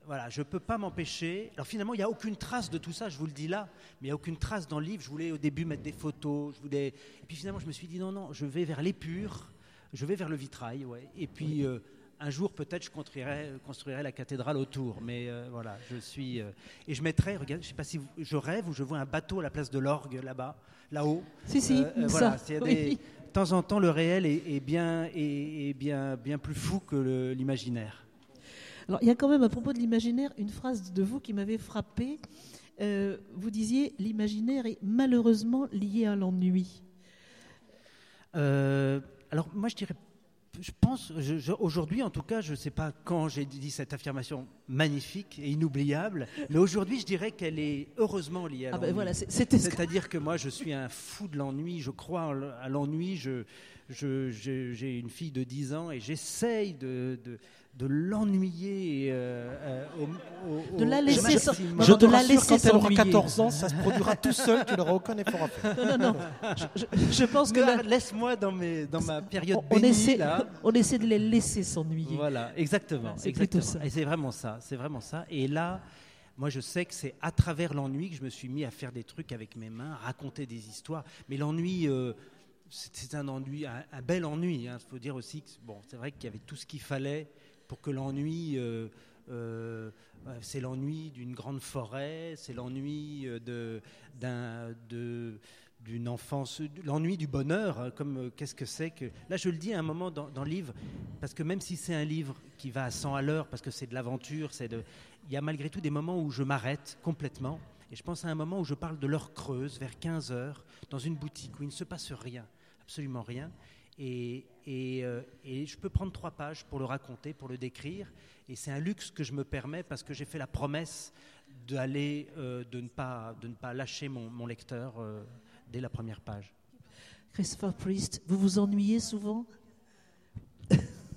voilà, je ne peux pas m'empêcher. Alors finalement, il n'y a aucune trace de tout ça, je vous le dis là, mais il n'y a aucune trace dans le livre. Je voulais au début mettre des photos, je voulais... et puis finalement, je me suis dit non, non, je vais vers l'épure, je vais vers le vitrail, ouais. Et puis euh, un jour, peut-être, je construirai, construirai la cathédrale autour. Mais euh, voilà, je suis... Euh, et je mettrai, regarde, je ne sais pas si vous, je rêve ou je vois un bateau à la place de l'orgue, là-bas, là-haut. Si, si, euh, euh, voilà, ça, y a oui. des, de temps en temps, le réel est, est, bien, est, est bien, bien plus fou que le, l'imaginaire. Alors, il y a quand même, à propos de l'imaginaire, une phrase de vous qui m'avait frappée. Euh, vous disiez, l'imaginaire est malheureusement lié à l'ennui. Euh, alors, moi, je dirais, je pense, je, je, aujourd'hui, en tout cas, je ne sais pas quand j'ai dit cette affirmation magnifique et inoubliable, mais aujourd'hui, je dirais qu'elle est heureusement liée à ah l'ennui. ben voilà, c'était C'est-à-dire que moi, je suis un fou de l'ennui, je crois à l'ennui, je, je, je, j'ai une fille de dix ans et j'essaye de... de de l'ennuyer euh, euh, au, au, de la laisser sans, je, je de la laisser quand elle aura quatorze ans, ça se produira tout seul, tu n'auras aucun effort à faire. Non, non, non. Je, je, je pense que là, laisse-moi dans, mes, dans ma période on, bénie, on essaie, là. On essaie de les laisser s'ennuyer. Voilà, exactement. C'est exactement. plutôt ça. Et c'est vraiment ça, c'est vraiment ça. Et là, moi, je sais que c'est à travers l'ennui que je me suis mis à faire des trucs avec mes mains, à raconter des histoires. Mais l'ennui, euh, c'est, c'est un ennui, un, un bel ennui. Il hein. faut dire aussi que bon, c'est vrai qu'il y avait tout ce qu'il fallait pour que l'ennui, euh, euh, c'est l'ennui d'une grande forêt, c'est l'ennui de, d'un, de, d'une enfance, l'ennui du bonheur, hein, comme euh, qu'est-ce que c'est que... Là, je le dis à un moment dans, dans le livre, parce que même si c'est un livre qui va à cent à l'heure, parce que c'est de l'aventure, c'est de... il y a malgré tout des moments où je m'arrête complètement, et je pense à un moment où je parle de l'heure creuse, vers quinze heures, dans une boutique où il ne se passe rien, absolument rien. Et, et, euh, et je peux prendre trois pages pour le raconter, pour le décrire, et c'est un luxe que je me permets parce que j'ai fait la promesse d'aller, euh, de ne pas, de ne pas lâcher mon, mon lecteur euh, dès la première page. Christopher Priest, vous vous ennuyez souvent? I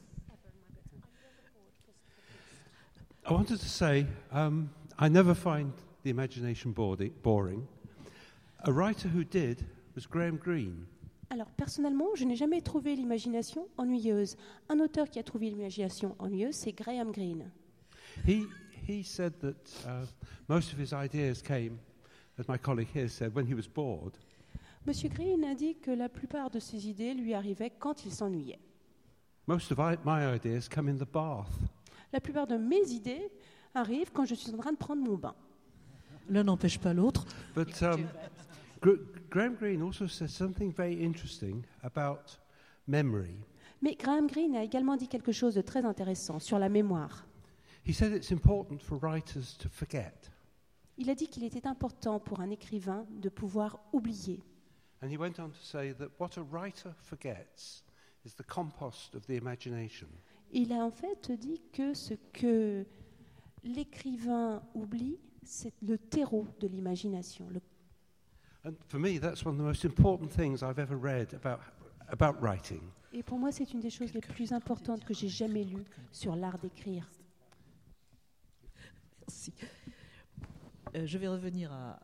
wanted to say, um, I never find the imagination boring. A writer who did was Graham Greene. Alors, personnellement, je n'ai jamais trouvé l'imagination ennuyeuse. Un auteur qui a trouvé l'imagination ennuyeuse, c'est Graham Greene. He, he said that uh, most of his ideas came, as my colleague here said, when he was bored. Monsieur Greene a dit que la plupart de ses idées lui arrivaient quand il s'ennuyait. Most of I, my ideas come in the bath. La plupart de mes idées arrivent quand je suis en train de prendre mon bain. L'un n'empêche pas l'autre. But um, Gr- Graham Greene also said something very interesting about memory. Mais Graham Greene a également dit quelque chose de très intéressant sur la mémoire. He said it's important for writers to forget. Il a dit qu'il était important pour un écrivain de pouvoir oublier. And he went on to say that what a writer forgets is the compost of the imagination. Il a en fait dit que ce que l'écrivain oublie, c'est le terreau de l'imagination. Le... And for me, that's one of the most important things I've ever read about, about writing. Et pour moi, c'est une des choses les plus importantes que j'ai jamais lues sur l'art d'écrire. Merci. Euh, je vais revenir à,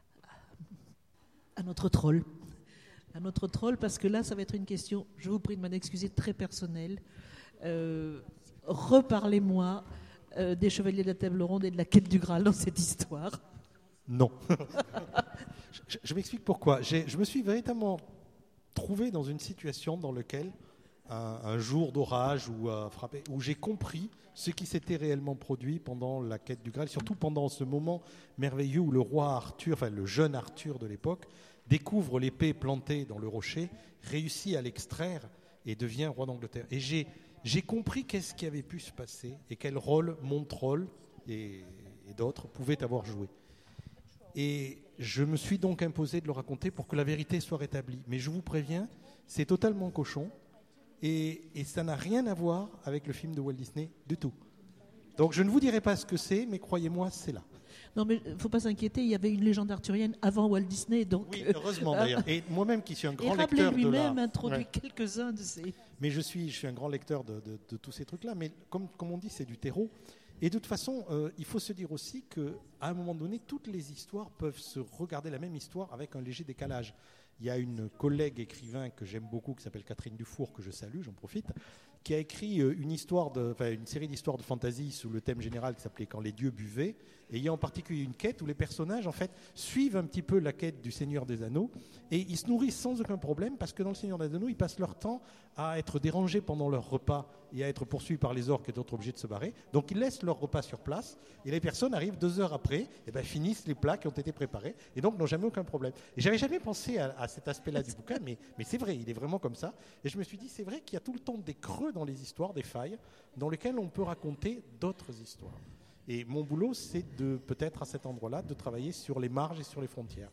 à notre troll. À notre troll, parce que là, ça va être une question, je vous prie de m'en excuser, très personnelle. Euh, reparlez-moi euh, des Chevaliers de la Table Ronde et de la quête du Graal dans cette histoire. Non. je, je m'explique pourquoi. J'ai, je me suis véritablement trouvé dans une situation dans laquelle un, un jour d'orage où, euh, frappé, où j'ai compris ce qui s'était réellement produit pendant la quête du Graal, surtout pendant ce moment merveilleux où le roi Arthur, enfin le jeune Arthur de l'époque, découvre l'épée plantée dans le rocher, réussit à l'extraire et devient roi d'Angleterre. Et j'ai, j'ai compris qu'est-ce qui avait pu se passer et quel rôle mon troll et, et d'autres pouvaient avoir joué. Et je me suis donc imposé de le raconter pour que la vérité soit rétablie. Mais je vous préviens, c'est totalement cochon et, et ça n'a rien à voir avec le film de Walt Disney du tout. Donc je ne vous dirai pas ce que c'est, mais croyez-moi, c'est là. Non, mais il ne faut pas s'inquiéter, il y avait une légende arthurienne avant Walt Disney. Donc, oui, heureusement d'ailleurs. Et moi-même qui suis un grand et lecteur de la... lui-même introduit ouais. quelques-uns de ces... Mais je suis, je suis un grand lecteur de, de, de tous ces trucs-là. Mais comme, comme on dit, c'est du terreau. Et de toute façon, euh, il faut se dire aussi qu'à un moment donné, toutes les histoires peuvent se regarder la même histoire avec un léger décalage. Il y a une collègue écrivain que j'aime beaucoup qui s'appelle Catherine Dufour, que je salue, j'en profite, qui a écrit une, histoire de, enfin, une série d'histoires de fantasy sous le thème général qui s'appelait « Quand les dieux buvaient ». Et il y a en particulier une quête où les personnages en fait, suivent un petit peu la quête du Seigneur des Anneaux et ils se nourrissent sans aucun problème parce que dans le Seigneur des Anneaux, ils passent leur temps à être dérangés pendant leur repas et à être poursuivis par les orques et d'autres obligés de se barrer. Donc ils laissent leur repas sur place et les personnes arrivent deux heures après et ben, finissent les plats qui ont été préparés et donc n'ont jamais aucun problème. Et j'avais jamais pensé à, à cet aspect-là du bouquin, mais, mais c'est vrai, il est vraiment comme ça. Et je me suis dit, c'est vrai qu'il y a tout le temps des creux dans les histoires, des failles, dans lesquelles on peut raconter d'autres histoires. Et mon boulot, c'est de, peut-être à cet endroit-là, de travailler sur les marges et sur les frontières.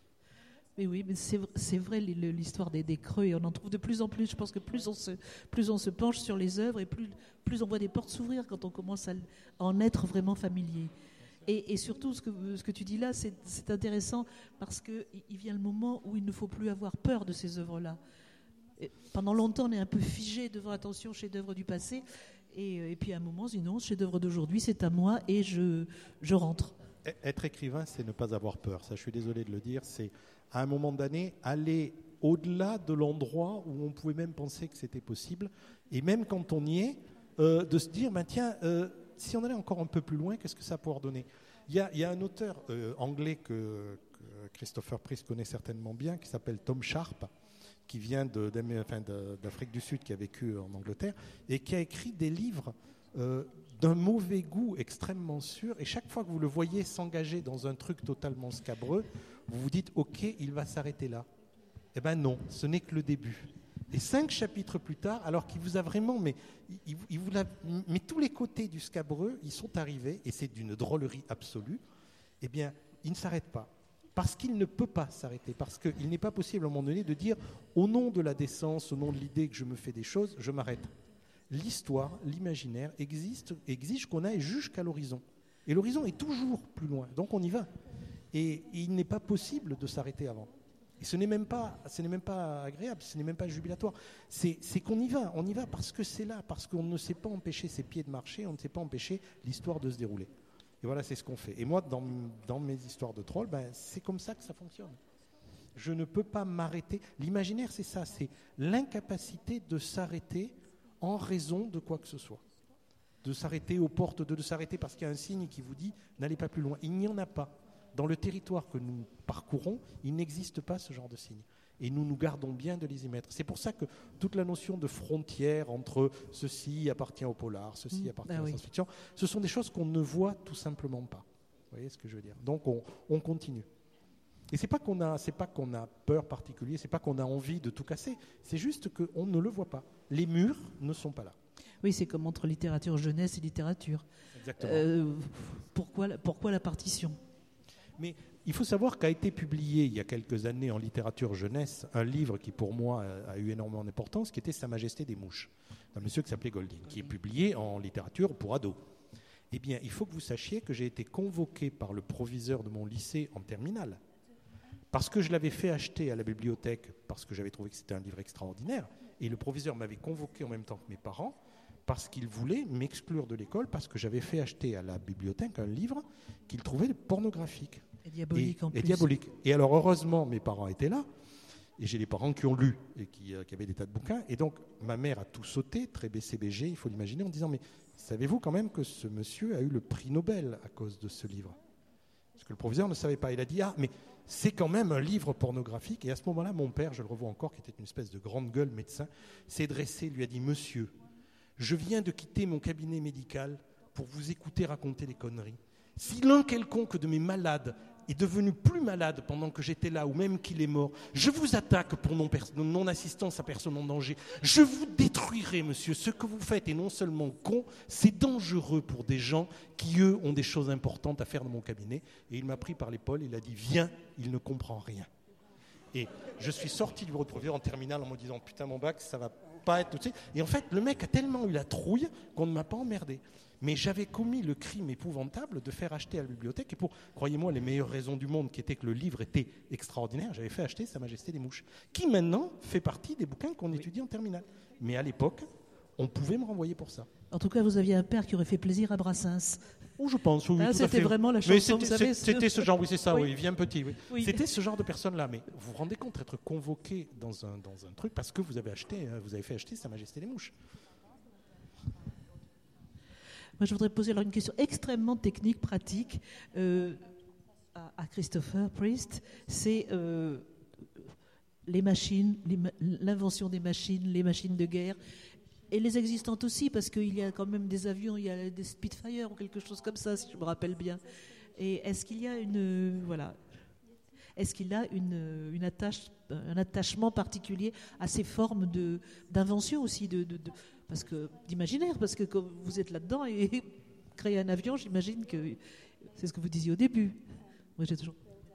Mais oui, mais c'est, c'est vrai l'histoire des, des creux, et on en trouve de plus en plus. Je pense que plus on se, plus on se penche sur les œuvres, et plus, plus on voit des portes s'ouvrir quand on commence à en être vraiment familier. Et, et surtout, ce que, ce que tu dis là, c'est, c'est intéressant, parce qu'il vient le moment où il ne faut plus avoir peur de ces œuvres-là. Et pendant longtemps, on est un peu figé devant, attention, chef-d'œuvre du passé. Et, et puis à un moment, sinon, chef-d'œuvre d'aujourd'hui, c'est à moi et je, je rentre. Être écrivain, c'est ne pas avoir peur. Ça, je suis désolé de le dire. C'est à un moment donné aller au-delà de l'endroit où on pouvait même penser que c'était possible. Et même quand on y est, euh, de se dire, bah, tiens, euh, si on allait encore un peu plus loin, qu'est-ce que ça va pouvoir donner ? Il y a, il y a un auteur euh, anglais que, que Christopher Priest connaît certainement bien, qui s'appelle Tom Sharp, qui vient de, enfin de, d'Afrique du Sud, qui a vécu en Angleterre, et qui a écrit des livres euh, d'un mauvais goût extrêmement sûr. Et chaque fois que vous le voyez s'engager dans un truc totalement scabreux, vous vous dites, ok, il va s'arrêter là. Eh bien non, ce n'est que le début. Et cinq chapitres plus tard, alors qu'il vous a vraiment, mais, il, il vous a, mais tous les côtés du scabreux, ils sont arrivés, et c'est d'une drôlerie absolue, eh bien, il ne s'arrête pas. Parce qu'il ne peut pas s'arrêter, parce qu'il n'est pas possible à un moment donné de dire au nom de la décence, au nom de l'idée que je me fais des choses, je m'arrête. L'histoire, l'imaginaire existe, exige qu'on aille jusqu'à l'horizon. Et l'horizon est toujours plus loin, donc on y va. Et, et il n'est pas possible de s'arrêter avant. Et ce n'est même pas, ce n'est même pas agréable, ce n'est même pas jubilatoire. C'est, c'est qu'on y va, on y va parce que c'est là, parce qu'on ne sait pas empêcher ses pieds de marcher, on ne sait pas empêcher l'histoire de se dérouler. Et voilà, c'est ce qu'on fait. Et moi, dans, dans mes histoires de trolls, ben, c'est comme ça que ça fonctionne. Je ne peux pas m'arrêter. L'imaginaire, c'est ça, c'est l'incapacité de s'arrêter en raison de quoi que ce soit. De s'arrêter aux portes, de, de s'arrêter parce qu'il y a un signe qui vous dit « n'allez pas plus loin ». Il n'y en a pas. Dans le territoire que nous parcourons, il n'existe pas ce genre de signe. Et nous nous gardons bien de les y mettre. C'est pour ça que toute la notion de frontière entre ceci appartient au polar, ceci mmh, appartient bah à la oui. science-fiction, ce sont des choses qu'on ne voit tout simplement pas. Vous voyez ce que je veux dire ? Donc on, on continue. Et c'est pas qu'on a, c'est pas qu'on a peur particulière, c'est pas qu'on a envie de tout casser, c'est juste qu'on ne le voit pas. Les murs ne sont pas là. Oui, c'est comme entre littérature jeunesse et littérature. Exactement. Euh, pourquoi, pourquoi la partition ? Mais il faut savoir qu'a été publié il y a quelques années en littérature jeunesse un livre qui pour moi a eu énormément d'importance, qui était Sa Majesté des Mouches, d'un monsieur qui s'appelait Golding, qui est publié en littérature pour ados. Eh bien, il faut que vous sachiez que j'ai été convoqué par le proviseur de mon lycée en terminale, parce que je l'avais fait acheter à la bibliothèque, parce que j'avais trouvé que c'était un livre extraordinaire, et le proviseur m'avait convoqué en même temps que mes parents, parce qu'il voulait m'exclure de l'école, parce que j'avais fait acheter à la bibliothèque un livre qu'il trouvait pornographique. Et diabolique et, en plus. Et diabolique. Et alors, heureusement, mes parents étaient là, et j'ai des parents qui ont lu, et qui, euh, qui avaient des tas de bouquins, et donc ma mère a tout sauté, très B C B G, il faut l'imaginer, en disant, mais savez-vous quand même que ce monsieur a eu le prix Nobel à cause de ce livre ? Parce que le proviseur ne savait pas. Il a dit, ah, mais c'est quand même un livre pornographique. Et à ce moment-là, mon père, je le revois encore, qui était une espèce de grande gueule médecin, s'est dressé, lui a dit, monsieur, je viens de quitter mon cabinet médical pour vous écouter raconter des conneries. Si l'un quelconque de mes malades est devenu plus malade pendant que j'étais là, ou même qu'il est mort, je vous attaque pour non-assistance à personne en danger. Je vous détruirai, monsieur. Ce que vous faites est non seulement con, c'est dangereux pour des gens qui, eux, ont des choses importantes à faire dans mon cabinet. Et il m'a pris par l'épaule, il a dit, viens, il ne comprend rien. Et je suis sorti du bureau de proviseur en terminale en me disant, putain, mon bac, ça va pas être tout de suite. Et en fait, le mec a tellement eu la trouille qu'on ne m'a pas emmerdé. Mais j'avais commis le crime épouvantable de faire acheter à la bibliothèque, et pour, croyez-moi, les meilleures raisons du monde, qui étaient que le livre était extraordinaire, j'avais fait acheter Sa Majesté des Mouches, qui maintenant fait partie des bouquins qu'on oui. étudie en terminale. Mais à l'époque, on pouvait me renvoyer pour ça. En tout cas, vous aviez un père qui aurait fait plaisir à Brassens. Oh, je pense, oui. Ah, tout c'était à fait. vraiment la chanson, mais c'était, vous savez. C'était ce genre, oui, c'est ça, oui, oui. il vient petit, oui. oui. C'était ce genre de personne-là. Mais vous vous rendez compte, être convoqué dans un, dans un truc parce que vous avez acheté, vous avez fait acheter Sa Majesté des Mouches. Moi, je voudrais poser alors une question extrêmement technique, pratique, euh, à, à Christopher Priest. C'est euh, les machines, les ma- l'invention des machines, les machines de guerre, et les existantes aussi, parce qu'il y a quand même des avions, il y a des Spitfire ou quelque chose comme ça, si je me rappelle bien. Et est-ce qu'il y a une... Voilà. Est-ce qu'il a une, une attache, un attachement particulier à ces formes de, d'invention aussi, de, de, de, parce que, d'imaginaire, parce que quand vous êtes là-dedans et créer un avion, j'imagine que c'est ce que vous disiez au début. Moi, j'ai toujours...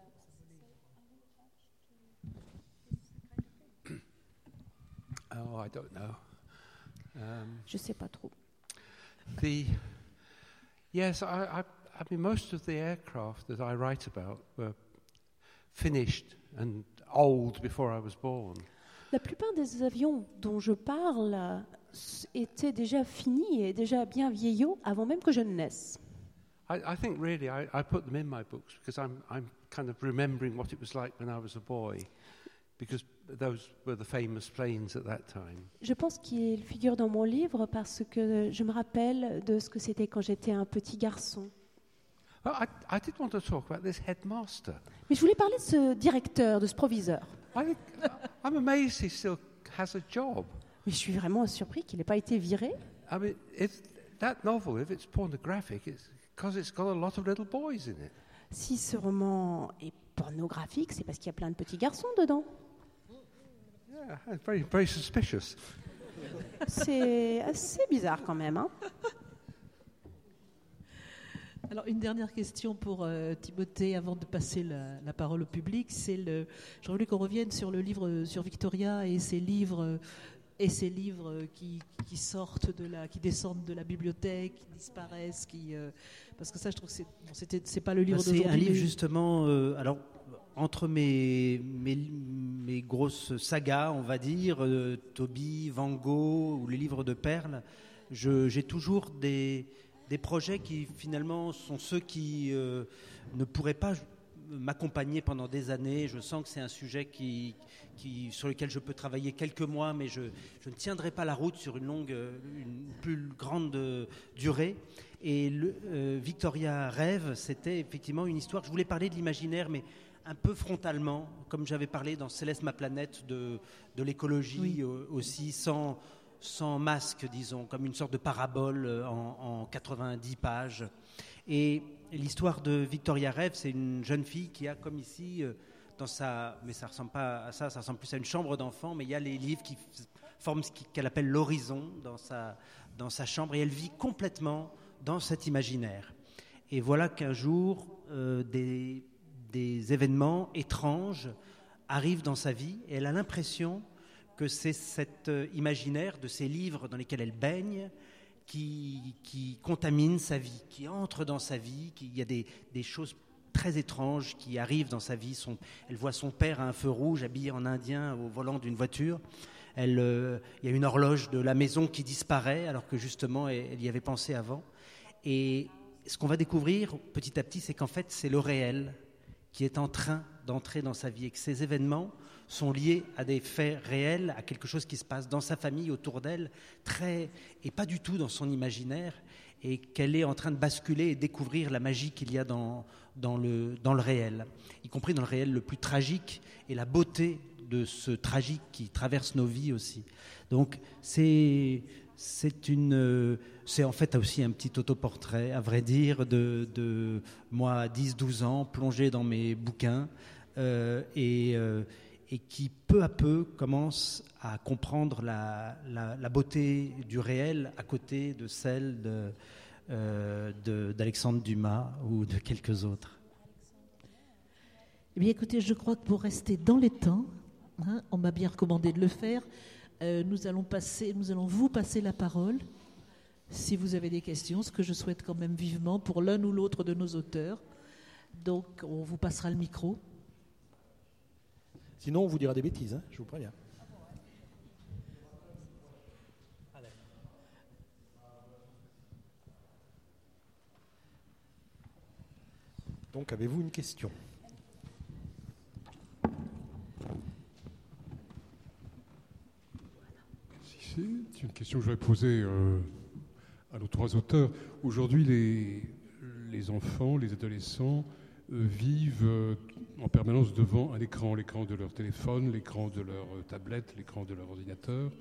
Oh, I don't know. Um, Je ne sais pas trop. the yes, I, I, I mean, most of the aircraft that I write about were finished and old before I was born. La plupart des avions dont je parle euh, étaient déjà finis et déjà bien vieillots avant même que je ne naisse. I, I think really I, I put them in my books because I'm, I'm kind of remembering what it was like when I was a boy, because those were the famous planes at that time. Je pense qu'il figure dans mon livre parce que je me rappelle de ce que c'était quand j'étais un petit garçon. Well, I, I did want to talk about this headmaster. Mais je voulais parler de ce directeur, de ce proviseur. I think, I'm amazed he still has a job. Mais je suis vraiment surpris qu'il n'ait pas été viré. I mean, if that novel, if it's pornographic, it's because it's got a lot of little boys in it. Si ce roman est pornographique, c'est parce qu'il y a plein de petits garçons dedans. Yeah, very, very suspicious. C'est assez bizarre quand même, hein. Alors, une dernière question pour euh, Timothée avant de passer la, la parole au public. C'est le, j'aurais voulu qu'on revienne sur le livre sur Victoria et ses livres, et ces livres qui, qui sortent de la, qui descendent de la bibliothèque, qui disparaissent, qui, euh, parce que ça, je trouve que c'est, bon, c'était, c'est pas le livre C'est d'aujourd'hui. un livre mais- justement. euh, alors, entre mes, mes, mes grosses sagas, on va dire, euh, Toby, Van Gogh ou les livres de Perles, je- j'ai toujours des, des projets qui finalement sont ceux qui euh, ne pourraient pas m'accompagner pendant des années. Je sens que c'est un sujet qui, qui, sur lequel je peux travailler quelques mois, mais je, je ne tiendrai pas la route sur une longue, une plus grande euh, durée. Et le, euh, Victoria Rêve, c'était effectivement une histoire. Je voulais parler de l'imaginaire, mais un peu frontalement, comme j'avais parlé dans Céleste ma planète, de, de l'écologie Oui. euh, aussi, sans, sans masque, disons, comme une sorte de parabole euh, en, en quatre-vingt-dix pages. Et l'histoire de Victoria Rêve, c'est une jeune fille qui a, comme ici, euh, dans sa, mais ça ressemble pas à ça, ça ressemble plus à une chambre d'enfant, mais il y a les livres qui f- forment ce qui- qu'elle appelle l'horizon dans sa, dans sa chambre, et elle vit complètement dans cet imaginaire. Et voilà qu'un jour, euh, des, des événements étranges arrivent dans sa vie, et elle a l'impression que c'est cet euh, imaginaire de ces livres dans lesquels elle baigne qui, qui contamine sa vie, qui entre dans sa vie, qu'il y a des, des choses très étranges qui arrivent dans sa vie. Son, elle voit son père à un feu rouge, habillé en indien, au volant d'une voiture. Elle, euh, il y a une horloge de la maison qui disparaît, alors que justement, elle, elle y avait pensé avant. Et ce qu'on va découvrir petit à petit, c'est qu'en fait, c'est le réel qui est en train d'entrer dans sa vie, et que ces événements sont liés à des faits réels, à quelque chose qui se passe dans sa famille, autour d'elle, très, et pas du tout dans son imaginaire, et qu'elle est en train de basculer et découvrir la magie qu'il y a dans, dans, le, dans le réel, y compris dans le réel le plus tragique, et la beauté de ce tragique qui traverse nos vies aussi. Donc c'est, c'est, une, c'est en fait aussi un petit autoportrait, à vrai dire, de, de moi à dix douze ans, plongé dans mes bouquins, euh, et... Euh, et qui peu à peu commence à comprendre la, la, la beauté du réel à côté de celle de, euh, de, d'Alexandre Dumas ou de quelques autres. Eh bien, écoutez, je crois que pour rester dans les temps, hein, on m'a bien recommandé de le faire, euh, nous allons passer, nous allons vous passer la parole, si vous avez des questions, ce que je souhaite quand même vivement pour l'un ou l'autre de nos auteurs. Donc, on vous passera le micro. Sinon, on vous dira des bêtises, hein, je vous préviens. Donc, avez-vous une question ? C'est une question que je vais poser euh, à nos trois auteurs. Aujourd'hui, les, les enfants, les adolescents euh, vivent euh, en permanence devant un écran, l'écran de leur téléphone, l'écran de leur tablette, l'écran de leur ordinateur.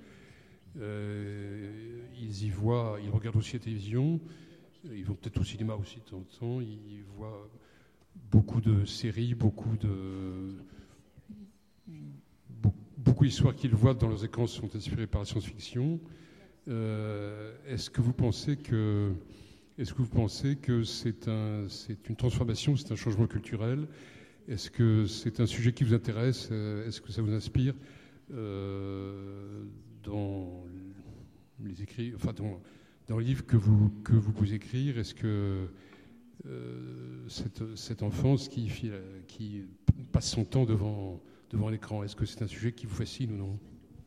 Euh, ils y voient, ils regardent aussi la télévision, ils vont peut-être au cinéma aussi de temps en temps, ils voient beaucoup de séries, beaucoup de... Beaucoup d'histoires qu'ils voient dans leurs écrans sont inspirées par la science-fiction. Euh, est-ce que vous pensez que, est-ce que vous pensez que c'est un, c'est une transformation, c'est un changement culturel? Est-ce que c'est un sujet qui vous intéresse? Est-ce que ça vous inspire euh, dans les écrits, enfin dans, dans le livre que vous que vous pouvez écrire? Est-ce que euh, cette, cette enfance qui, qui passe son temps devant devant l'écran, est-ce que c'est un sujet qui vous fascine ou non?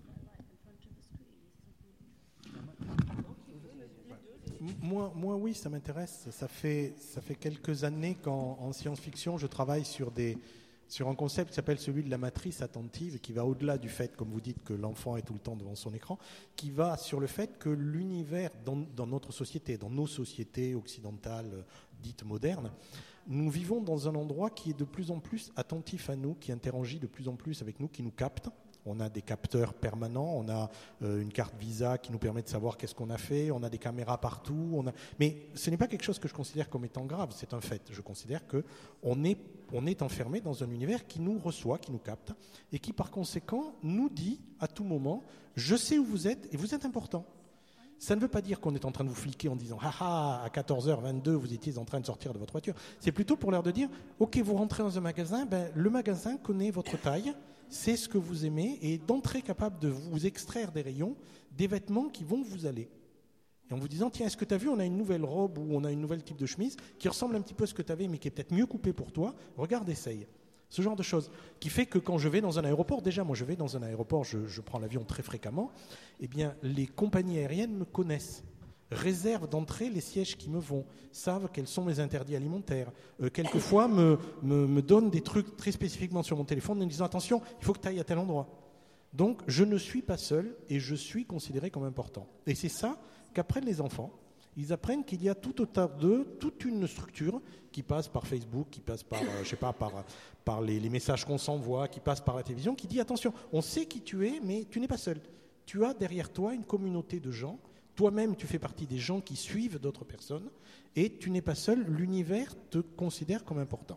Moi, moi, oui, ça m'intéresse. Ça fait, ça fait quelques années qu'en science-fiction, je travaille sur, des, sur un concept qui s'appelle celui de la matrice attentive, qui va au-delà du fait, comme vous dites, que l'enfant est tout le temps devant son écran, qui va sur le fait que l'univers, dans, dans notre société, dans nos sociétés occidentales dites modernes, nous vivons dans un endroit qui est de plus en plus attentif à nous, qui interagit de plus en plus avec nous, qui nous capte. On a des capteurs permanents, on a euh, une carte Visa qui nous permet de savoir qu'est-ce qu'on a fait, on a des caméras partout. On a... Mais ce n'est pas quelque chose que je considère comme étant grave, c'est un fait. Je considère qu'on est, on est enfermé dans un univers qui nous reçoit, qui nous capte, et qui par conséquent nous dit à tout moment « je sais où vous êtes et vous êtes important ». Ça ne veut pas dire qu'on est en train de vous fliquer en disant « ah ah, à quatorze heures vingt-deux, vous étiez en train de sortir de votre voiture ». C'est plutôt pour l'air de dire « ok, vous rentrez dans un magasin, ben, le magasin connaît votre taille, c'est ce que vous aimez, et d'entrée capable de vous extraire des rayons, des vêtements qui vont vous aller ». Et en vous disant « tiens, est-ce que tu as vu, on a une nouvelle robe ou on a une nouvelle type de chemise qui ressemble un petit peu à ce que tu avais, mais qui est peut-être mieux coupée pour toi, regarde, essaye ». Ce genre de choses qui fait que quand je vais dans un aéroport, déjà moi je vais dans un aéroport, je, je prends l'avion très fréquemment, eh bien les compagnies aériennes me connaissent, réservent d'entrée les sièges qui me vont, savent quels sont mes interdits alimentaires, euh, quelquefois me, me, me donnent des trucs très spécifiquement sur mon téléphone en me disant attention, il faut que tu ailles à tel endroit. Donc je ne suis pas seul et je suis considéré comme important. Et c'est ça qu'apprennent les enfants. Ils apprennent qu'il y a tout autour d'eux toute une structure qui passe par Facebook, qui passe par, euh, je sais pas, par, par les, les messages qu'on s'envoie, qui passe par la télévision, qui dit attention, on sait qui tu es, mais tu n'es pas seul. Tu as derrière toi une communauté de gens. Toi-même, tu fais partie des gens qui suivent d'autres personnes, et tu n'es pas seul. L'univers te considère comme important.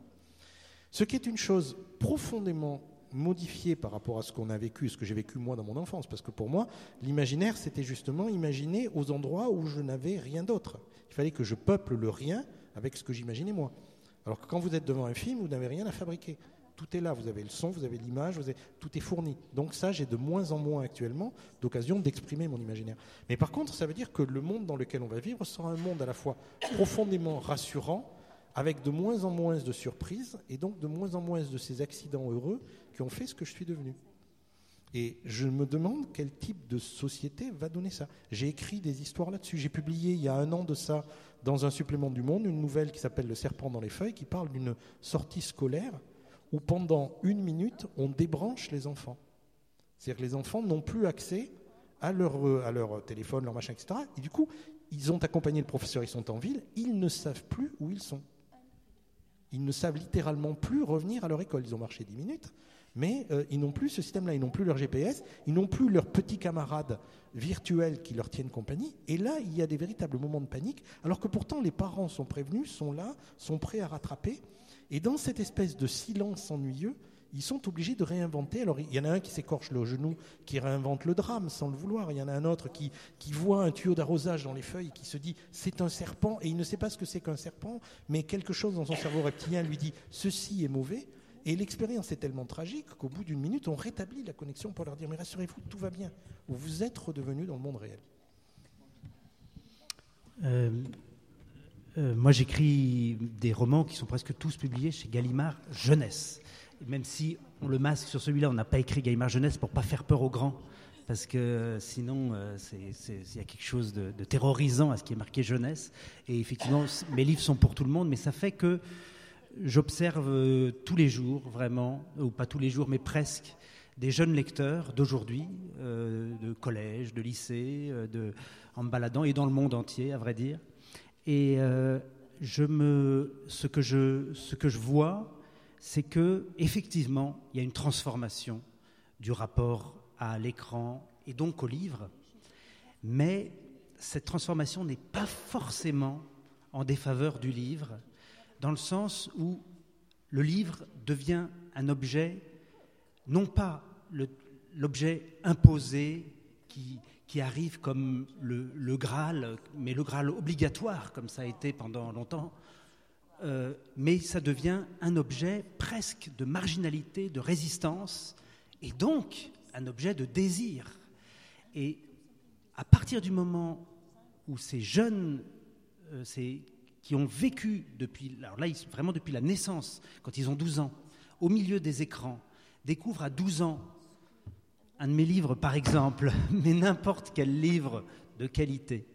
Ce qui est une chose profondément modifié par rapport à ce qu'on a vécu, ce que j'ai vécu moi dans mon enfance, parce que pour moi, l'imaginaire, c'était justement imaginer aux endroits où je n'avais rien d'autre. Il fallait que je peuple le rien avec ce que j'imaginais moi. Alors que quand vous êtes devant un film, vous n'avez rien à fabriquer. Tout est là, vous avez le son, vous avez l'image, vous avez... tout est fourni. Donc ça, j'ai de moins en moins actuellement d'occasion d'exprimer mon imaginaire. Mais par contre, ça veut dire que le monde dans lequel on va vivre sera un monde à la fois profondément rassurant, avec de moins en moins de surprises, et donc de moins en moins de ces accidents heureux qui ont fait ce que je suis devenu. Et je me demande quel type de société va donner ça. J'ai écrit des histoires là-dessus. J'ai publié il y a un an de ça, dans un supplément du Monde, une nouvelle qui s'appelle Le serpent dans les feuilles, qui parle d'une sortie scolaire où pendant une minute, on débranche les enfants. C'est-à-dire que les enfants n'ont plus accès à leur, à leur téléphone, leur machin, et cetera. Et du coup, ils ont accompagné le professeur, ils sont en ville, ils ne savent plus où ils sont. Ils ne savent littéralement plus revenir à leur école. Ils ont marché dix minutes, mais euh, ils n'ont plus ce système-là. Ils n'ont plus leur G P S, ils n'ont plus leurs petits camarades virtuels qui leur tiennent compagnie. Et là, il y a des véritables moments de panique, alors que pourtant les parents sont prévenus, sont là, sont prêts à rattraper. Et dans cette espèce de silence ennuyeux, ils sont obligés de réinventer. Alors, il y en a un qui s'écorche le genou, qui réinvente le drame sans le vouloir. Il y en a un autre qui, qui voit un tuyau d'arrosage dans les feuilles, qui se dit « c'est un serpent » et il ne sait pas ce que c'est qu'un serpent, mais quelque chose dans son cerveau reptilien lui dit « ceci est mauvais ». Et l'expérience est tellement tragique qu'au bout d'une minute, on rétablit la connexion pour leur dire « mais rassurez-vous, tout va bien ». Vous êtes redevenus dans le monde réel. Euh, euh, moi, j'écris des romans qui sont presque tous publiés chez Gallimard Jeunesse. Même si on le masque sur celui-là, on n'a pas écrit Gallimard Jeunesse pour ne pas faire peur aux grands, parce que sinon, euh, il y a quelque chose de, de terrorisant à ce qui est marqué Jeunesse. Et effectivement, mes livres sont pour tout le monde, mais ça fait que j'observe euh, tous les jours, vraiment, ou pas tous les jours, mais presque, des jeunes lecteurs d'aujourd'hui, euh, de collège, de lycée, euh, de, en me baladant, et dans le monde entier, à vrai dire. Et euh, je me, ce, que je, ce que je vois, c'est qu'effectivement, il y a une transformation du rapport à l'écran et donc au livre, mais cette transformation n'est pas forcément en défaveur du livre, dans le sens où le livre devient un objet, non pas le, l'objet imposé qui, qui arrive comme le, le Graal, mais le Graal obligatoire, comme ça a été pendant longtemps, euh, mais ça devient un objet presque de marginalité, de résistance, et donc un objet de désir. Et à partir du moment où ces jeunes, euh, ces, qui ont vécu depuis, alors là, ils, vraiment depuis la naissance, quand ils ont douze ans, au milieu des écrans, découvrent à douze ans un de mes livres, par exemple, mais n'importe quel livre de qualité,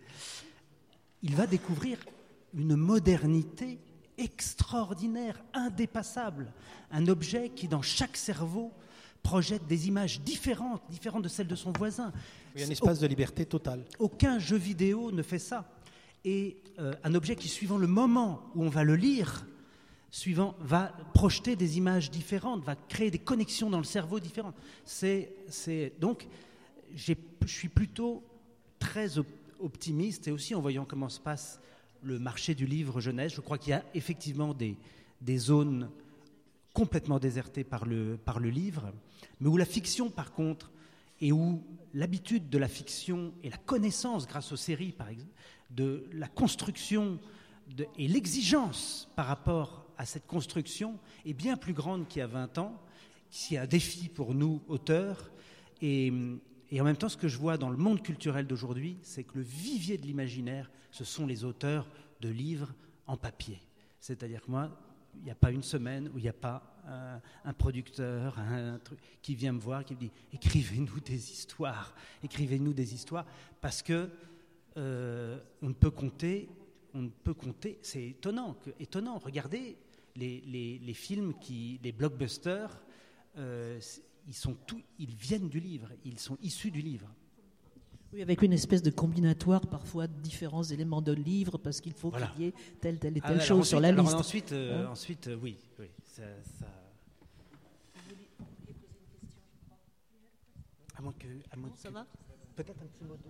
il va découvrir une modernité extraordinaire, indépassable, un objet qui, dans chaque cerveau, projette des images différentes, différentes de celles de son voisin. Il y a un espace de liberté totale. Aucun jeu vidéo ne fait ça. Et euh, un objet qui, suivant le moment où on va le lire, suivant, va projeter des images différentes, va créer des connexions dans le cerveau différentes. C'est, c'est, donc, j'ai, je suis plutôt très optimiste, et aussi en voyant comment se passe le marché du livre jeunesse. Je crois qu'il y a effectivement des, des zones complètement désertées par le, par le livre, mais où la fiction, par contre, et où l'habitude de la fiction et la connaissance, grâce aux séries, par exemple, de la construction de, et l'exigence par rapport à cette construction est bien plus grande qu'il y a vingt ans, c'est un défi pour nous, auteurs. Et, et en même temps, ce que je vois dans le monde culturel d'aujourd'hui, c'est que le vivier de l'imaginaire, ce sont les auteurs de livres en papier. C'est-à-dire que moi, il n'y a pas une semaine où il n'y a pas un, un producteur un, un truc, qui vient me voir, qui me dit « écrivez-nous des histoires, écrivez-nous des histoires », parce que euh, on ne peut compter, on ne peut compter, c'est étonnant, que, étonnant, regardez les, les, les films, qui, les blockbusters, euh, ils, sont tout, ils viennent du livre, ils sont issus du livre. Oui, avec une espèce de combinatoire, parfois de différents éléments de livre, parce qu'il faut voilà. qu'il y ait telle, telle et telle ah, chose ensuite, sur la alors liste. Ensuite, euh, hein ensuite euh, oui, oui, ça... ça... Vous vouliez poser une question, je crois. À moins que... À moins non, que... ça va ? Peut-être un petit mot de...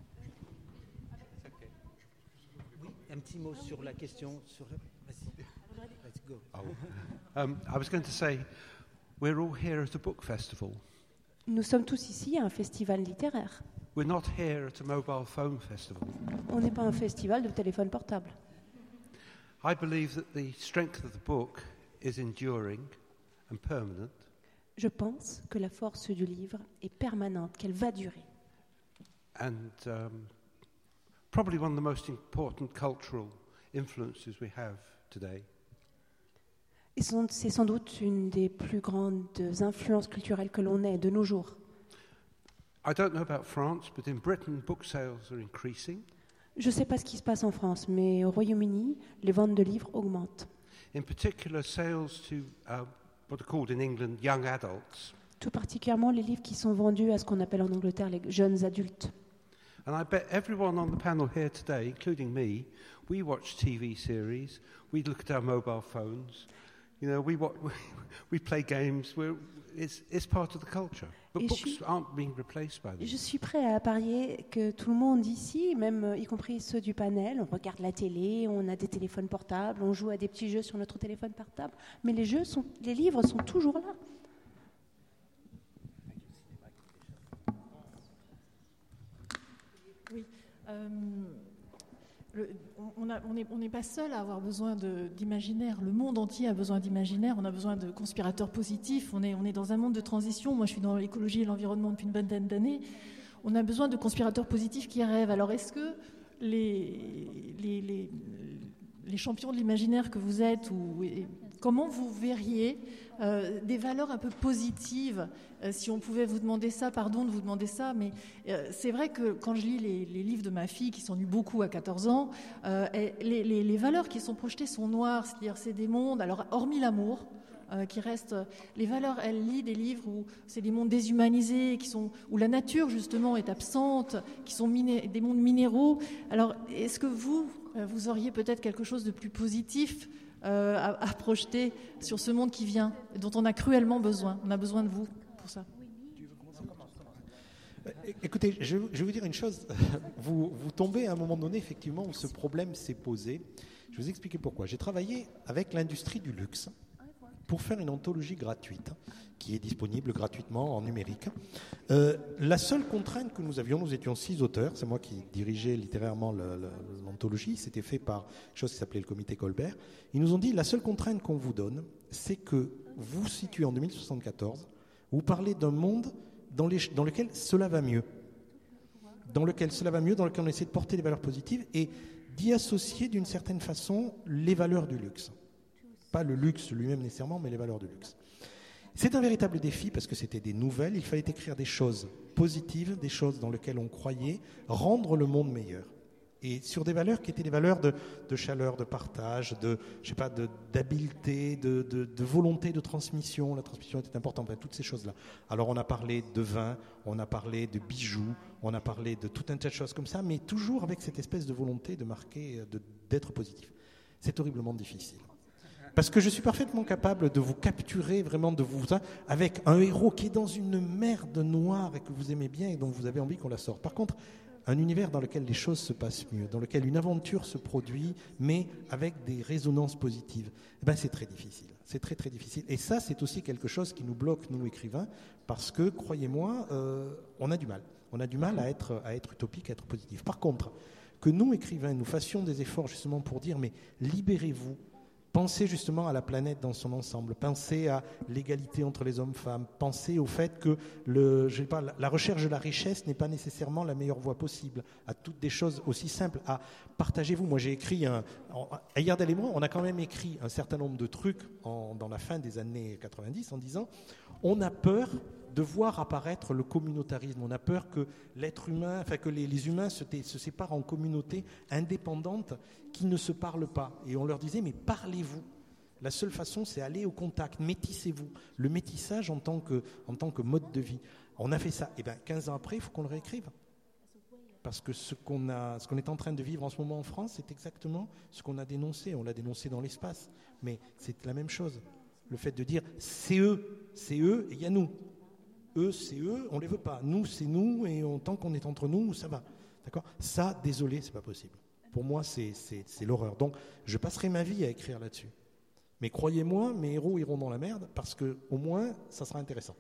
Oui, un petit mot ah, sur oui. la question... Sur... Vas-y, let's go. Oh. Um, I was going to say, we're all here at a book festival. Nous sommes tous ici à un festival littéraire. We're not here at a mobile phone festival. On n'est pas un festival de téléphone portable. I believe that the strength of the book is enduring and permanent. Je pense que la force du livre est permanente, qu'elle va durer. And um, probably one of the most important cultural influences we have today. Et c'est sans doute une des plus grandes influences culturelles que l'on ait de nos jours. I don't know about France, but in Britain, book sales are increasing. Je ne sais pas ce qui se passe en France, mais au Royaume-Uni, les ventes de livres augmentent. In particular, sales to uh, what are called in England young adults. Tout particulièrement les livres qui sont vendus à ce qu'on appelle en Angleterre les jeunes adultes. And I bet everyone on the panel here today, including me, we watch T V series, we look at our mobile phones. You know, we watch, we play games. We're, it's, it's part of the culture. But Et books suis, aren't being replaced by them. Je suis prêt à parier que tout le monde ici, même y compris ceux du panel, on regarde la télé, on a des téléphones portables, on joue à des petits jeux sur notre téléphone portable, mais les jeux sont, les livres sont toujours là. Oui. Euh... Le, on n'est on on pas seul à avoir besoin de, d'imaginaire. Le monde entier a besoin d'imaginaire. On a besoin de conspirateurs positifs. On est, on est dans un monde de transition. Moi, je suis dans l'écologie et l'environnement depuis une vingtaine d'années. On a besoin de conspirateurs positifs qui rêvent. Alors, est-ce que les, les, les, les champions de l'imaginaire que vous êtes, ou, et, comment vous verriez euh, des valeurs un peu positives, euh, si on pouvait vous demander ça, pardon de vous demander ça, mais euh, c'est vrai que quand je lis les, les livres de ma fille, qui s'ennuie beaucoup à quatorze ans, euh, les, les, les valeurs qui sont projetées sont noires, c'est-à-dire c'est des mondes, alors hormis l'amour, euh, qui reste. Les valeurs, elle lit des livres où c'est des mondes déshumanisés, qui sont, où la nature justement est absente, qui sont miné- des mondes minéraux. Alors, est-ce que vous, euh, vous auriez peut-être quelque chose de plus positif euh, à, à projeter sur ce monde qui vient, dont on a cruellement besoin? On a besoin de vous pour ça. Écoutez, je, je vais vous dire une chose. Vous, vous tombez à un moment donné, effectivement, où ce problème s'est posé. Je vais vous expliquer pourquoi. J'ai travaillé avec l'industrie du luxe pour faire une anthologie gratuite, qui est disponible gratuitement en numérique. Euh, la seule contrainte que nous avions, nous étions six auteurs, c'est moi qui dirigeais littérairement le, le, l'anthologie, c'était fait par quelque chose qui s'appelait le comité Colbert. Ils nous ont dit, la seule contrainte qu'on vous donne, c'est que vous vous situez en deux mille soixante-quatorze, vous parlez d'un monde Dans, les, dans lequel cela va mieux, dans lequel cela va mieux, dans lequel on essaie de porter des valeurs positives et d'y associer d'une certaine façon les valeurs du luxe. Pas le luxe lui-même nécessairement, mais les valeurs du luxe. C'est un véritable défi parce que c'était des nouvelles, il fallait écrire des choses positives, des choses dans lesquelles on croyait, rendre le monde meilleur. Et sur des valeurs qui étaient des valeurs de, de chaleur, de partage, de, je sais pas, de, d'habileté, de, de, de volonté de transmission. La transmission était importante, enfin, toutes ces choses-là. Alors on a parlé de vin, on a parlé de bijoux, on a parlé de tout un tas de choses comme ça, mais toujours avec cette espèce de volonté de marquer, de, d'être positif. C'est horriblement difficile. Parce que je suis parfaitement capable de vous capturer, vraiment de vous, avec un héros qui est dans une merde noire et que vous aimez bien et dont vous avez envie qu'on la sorte. Par contre, un univers dans lequel les choses se passent mieux, dans lequel une aventure se produit, mais avec des résonances positives, eh ben c'est très difficile. C'est très très difficile. Et ça, c'est aussi quelque chose qui nous bloque, nous écrivains, parce que, croyez-moi, euh, on a du mal. On a du mal à être, à être utopique, à être positif. Par contre, que nous, écrivains, nous fassions des efforts justement pour dire, mais libérez-vous, pensez justement à la planète dans son ensemble, pensez à l'égalité entre les hommes-femmes, pensez au fait que le, je sais pas, la recherche de la richesse n'est pas nécessairement la meilleure voie possible, à toutes des choses aussi simples, à partagez-vous. Moi j'ai écrit, un, Ayardel et moi, on a quand même écrit un certain nombre de trucs en, dans la fin des années quatre-vingt-dix en disant on a peur de voir apparaître le communautarisme, on a peur que l'être humain, enfin que les, les humains se, se séparent en communautés indépendantes qui ne se parlent pas. Et on leur disait, mais parlez-vous. La seule façon, c'est aller au contact, métissez-vous. Le métissage en tant que, en tant que mode de vie. On a fait ça. Et bien, quinze ans après, il faut qu'on le réécrive. Parce que ce qu'on, a, ce qu'on est en train de vivre en ce moment en France, c'est exactement ce qu'on a dénoncé. On l'a dénoncé dans l'espace. Mais c'est la même chose. Le fait de dire, c'est eux, c'est eux, et il y a nous. Eux, c'est eux, on ne les veut pas. Nous, c'est nous, et on, tant qu'on est entre nous, ça va. D'accord ? Ça, désolé, c'est pas possible. Pour moi, c'est, c'est, c'est l'horreur. Donc, je passerai ma vie à écrire là-dessus. Mais croyez-moi, mes héros iront dans la merde, parce qu'au moins, ça sera intéressant.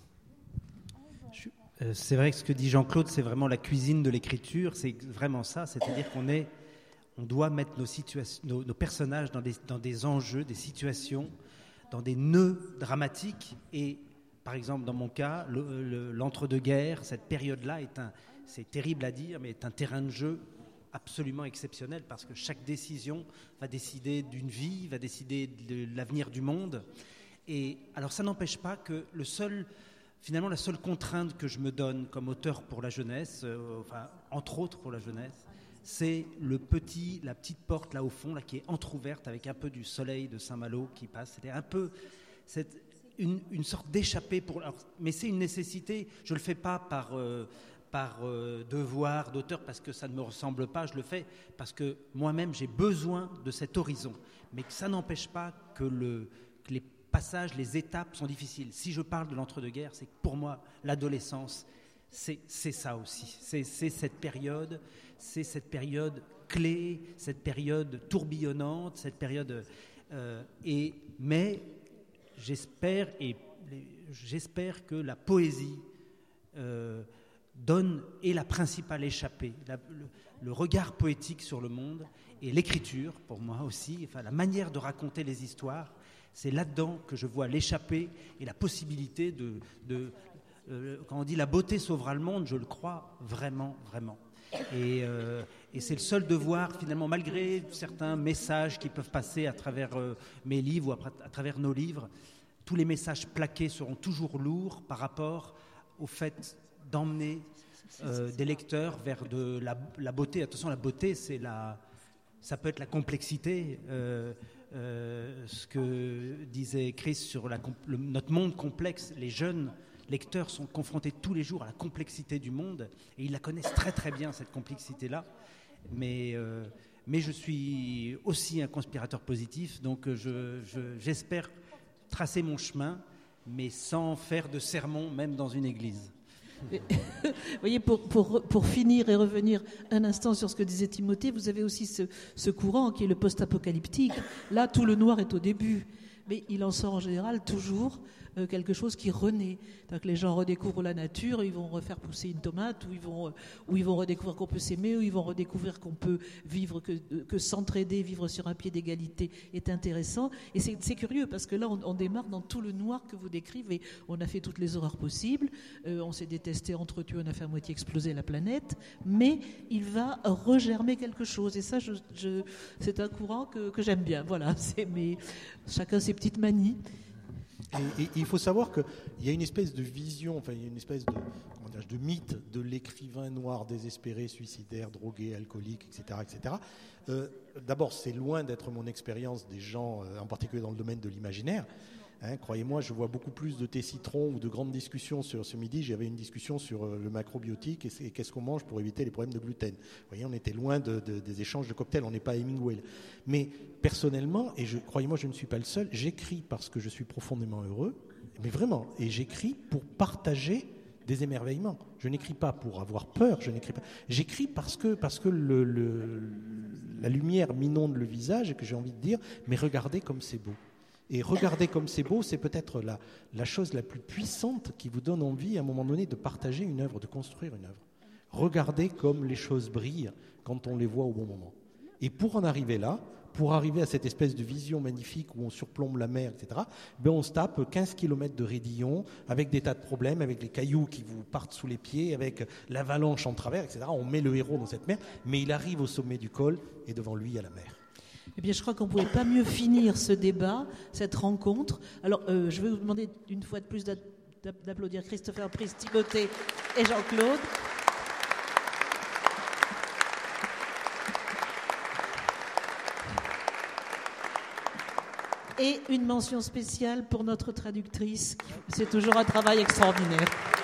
Euh, c'est vrai que ce que dit Jean-Claude, c'est vraiment la cuisine de l'écriture, c'est vraiment ça, c'est-à-dire qu'on est, on doit mettre nos, situations, nos, nos personnages dans des, dans des enjeux, des situations, dans des nœuds dramatiques et par exemple, dans mon cas, le, le, l'entre-deux-guerres, cette période-là, est un, c'est terrible à dire, mais est un terrain de jeu absolument exceptionnel parce que chaque décision va décider d'une vie, va décider de l'avenir du monde. Et alors, ça n'empêche pas que le seul, finalement, la seule contrainte que je me donne comme auteur pour la jeunesse, euh, enfin, entre autres pour la jeunesse, c'est le petit, la petite porte là au fond, là qui est entrouverte avec un peu du soleil de Saint-Malo qui passe. C'était un peu cette Une, une sorte d'échappée, pour, alors, mais c'est une nécessité. Je ne le fais pas par, euh, par euh, devoir d'auteur parce que ça ne me ressemble pas, je le fais parce que moi-même j'ai besoin de cet horizon. Mais ça n'empêche pas que, le, que les passages, les étapes sont difficiles. Si je parle de l'entre-deux-guerres, c'est que pour moi, l'adolescence, c'est, c'est ça aussi. C'est, c'est cette période, c'est cette période clé, cette période tourbillonnante, cette période... Euh, et, mais... J'espère, et j'espère que la poésie euh, donne, est la principale échappée, la, le, le regard poétique sur le monde et l'écriture, pour moi aussi, enfin, la manière de raconter les histoires, c'est là-dedans que je vois l'échappée et la possibilité de, de euh, quand on dit la beauté sauvera le monde, je le crois vraiment, vraiment. Et, euh, et c'est le seul devoir, finalement, malgré certains messages qui peuvent passer à travers euh, mes livres ou à, à travers nos livres, tous les messages plaqués seront toujours lourds par rapport au fait d'emmener euh, des lecteurs vers de la, la beauté. Attention, la beauté, c'est la, ça peut être la complexité. Euh, euh, ce que disait Chris sur la, le, notre monde complexe. Les jeunes lecteurs sont confrontés tous les jours à la complexité du monde et ils la connaissent très très bien, cette complexité-là. Mais, euh, mais je suis aussi un conspirateur positif, donc je, je, j'espère tracer mon chemin, mais sans faire de sermon, même dans une église. Vous voyez, pour, pour, pour finir et revenir un instant sur ce que disait Timothée, vous avez aussi ce, ce courant qui est le post-apocalyptique. Là, tout le noir est au début, mais il en sort en général toujours euh, quelque chose qui renaît. Donc, les gens redécouvrent la nature, ils vont refaire pousser une tomate, ou ils vont, euh, ou ils vont redécouvrir qu'on peut s'aimer, ou ils vont redécouvrir qu'on peut vivre, que, que s'entraider, vivre sur un pied d'égalité est intéressant. Et c'est, c'est curieux, parce que là, on, on démarre dans tout le noir que vous décrivez. On a fait toutes les horreurs possibles, euh, on s'est détesté, entretué, on a fait à moitié exploser la planète, mais il va regermer quelque chose. Et ça, je, je, c'est un courant que, que j'aime bien. Voilà, c'est, mais chacun ses petites manies. Et, et il faut savoir qu'il y a une espèce de vision, enfin il y a une espèce de, comment dire, de mythe de l'écrivain noir désespéré, suicidaire, drogué, alcoolique, et cetera, et cetera. Euh, d'abord, c'est loin d'être mon expérience des gens, euh, en particulier dans le domaine de l'imaginaire. Hein, croyez-moi, je vois beaucoup plus de thé citron ou de grandes discussions sur ce midi. J'avais une discussion sur euh, le macrobiotique et, et qu'est-ce qu'on mange pour éviter les problèmes de gluten. Vous voyez, on était loin de, de, des échanges de cocktails, on n'est pas à Hemingway. Mais personnellement, et je, croyez-moi, je ne suis pas le seul, j'écris parce que je suis profondément heureux, mais vraiment, et j'écris pour partager des émerveillements. Je n'écris pas pour avoir peur, je n'écris pas. J'écris parce que, parce que le, le, la lumière m'inonde le visage et que j'ai envie de dire, mais regardez comme c'est beau. Et regarder comme c'est beau, c'est peut-être la, la chose la plus puissante qui vous donne envie, à un moment donné, de partager une œuvre, de construire une œuvre. Regardez comme les choses brillent quand on les voit au bon moment. Et pour en arriver là, pour arriver à cette espèce de vision magnifique où on surplombe la mer, et cetera, ben on se tape quinze kilomètres de raidillon, avec des tas de problèmes, avec les cailloux qui vous partent sous les pieds, avec l'avalanche en travers, et cetera. On met le héros dans cette mer, mais il arrive au sommet du col et devant lui, il y a la mer. Eh bien, je crois qu'on ne pouvait pas mieux finir ce débat, cette rencontre. Alors, euh, je vais vous demander une fois de plus d'applaudir Christopher Priest, Timothée et Jean-Claude. Et une mention spéciale pour notre traductrice. C'est toujours un travail extraordinaire.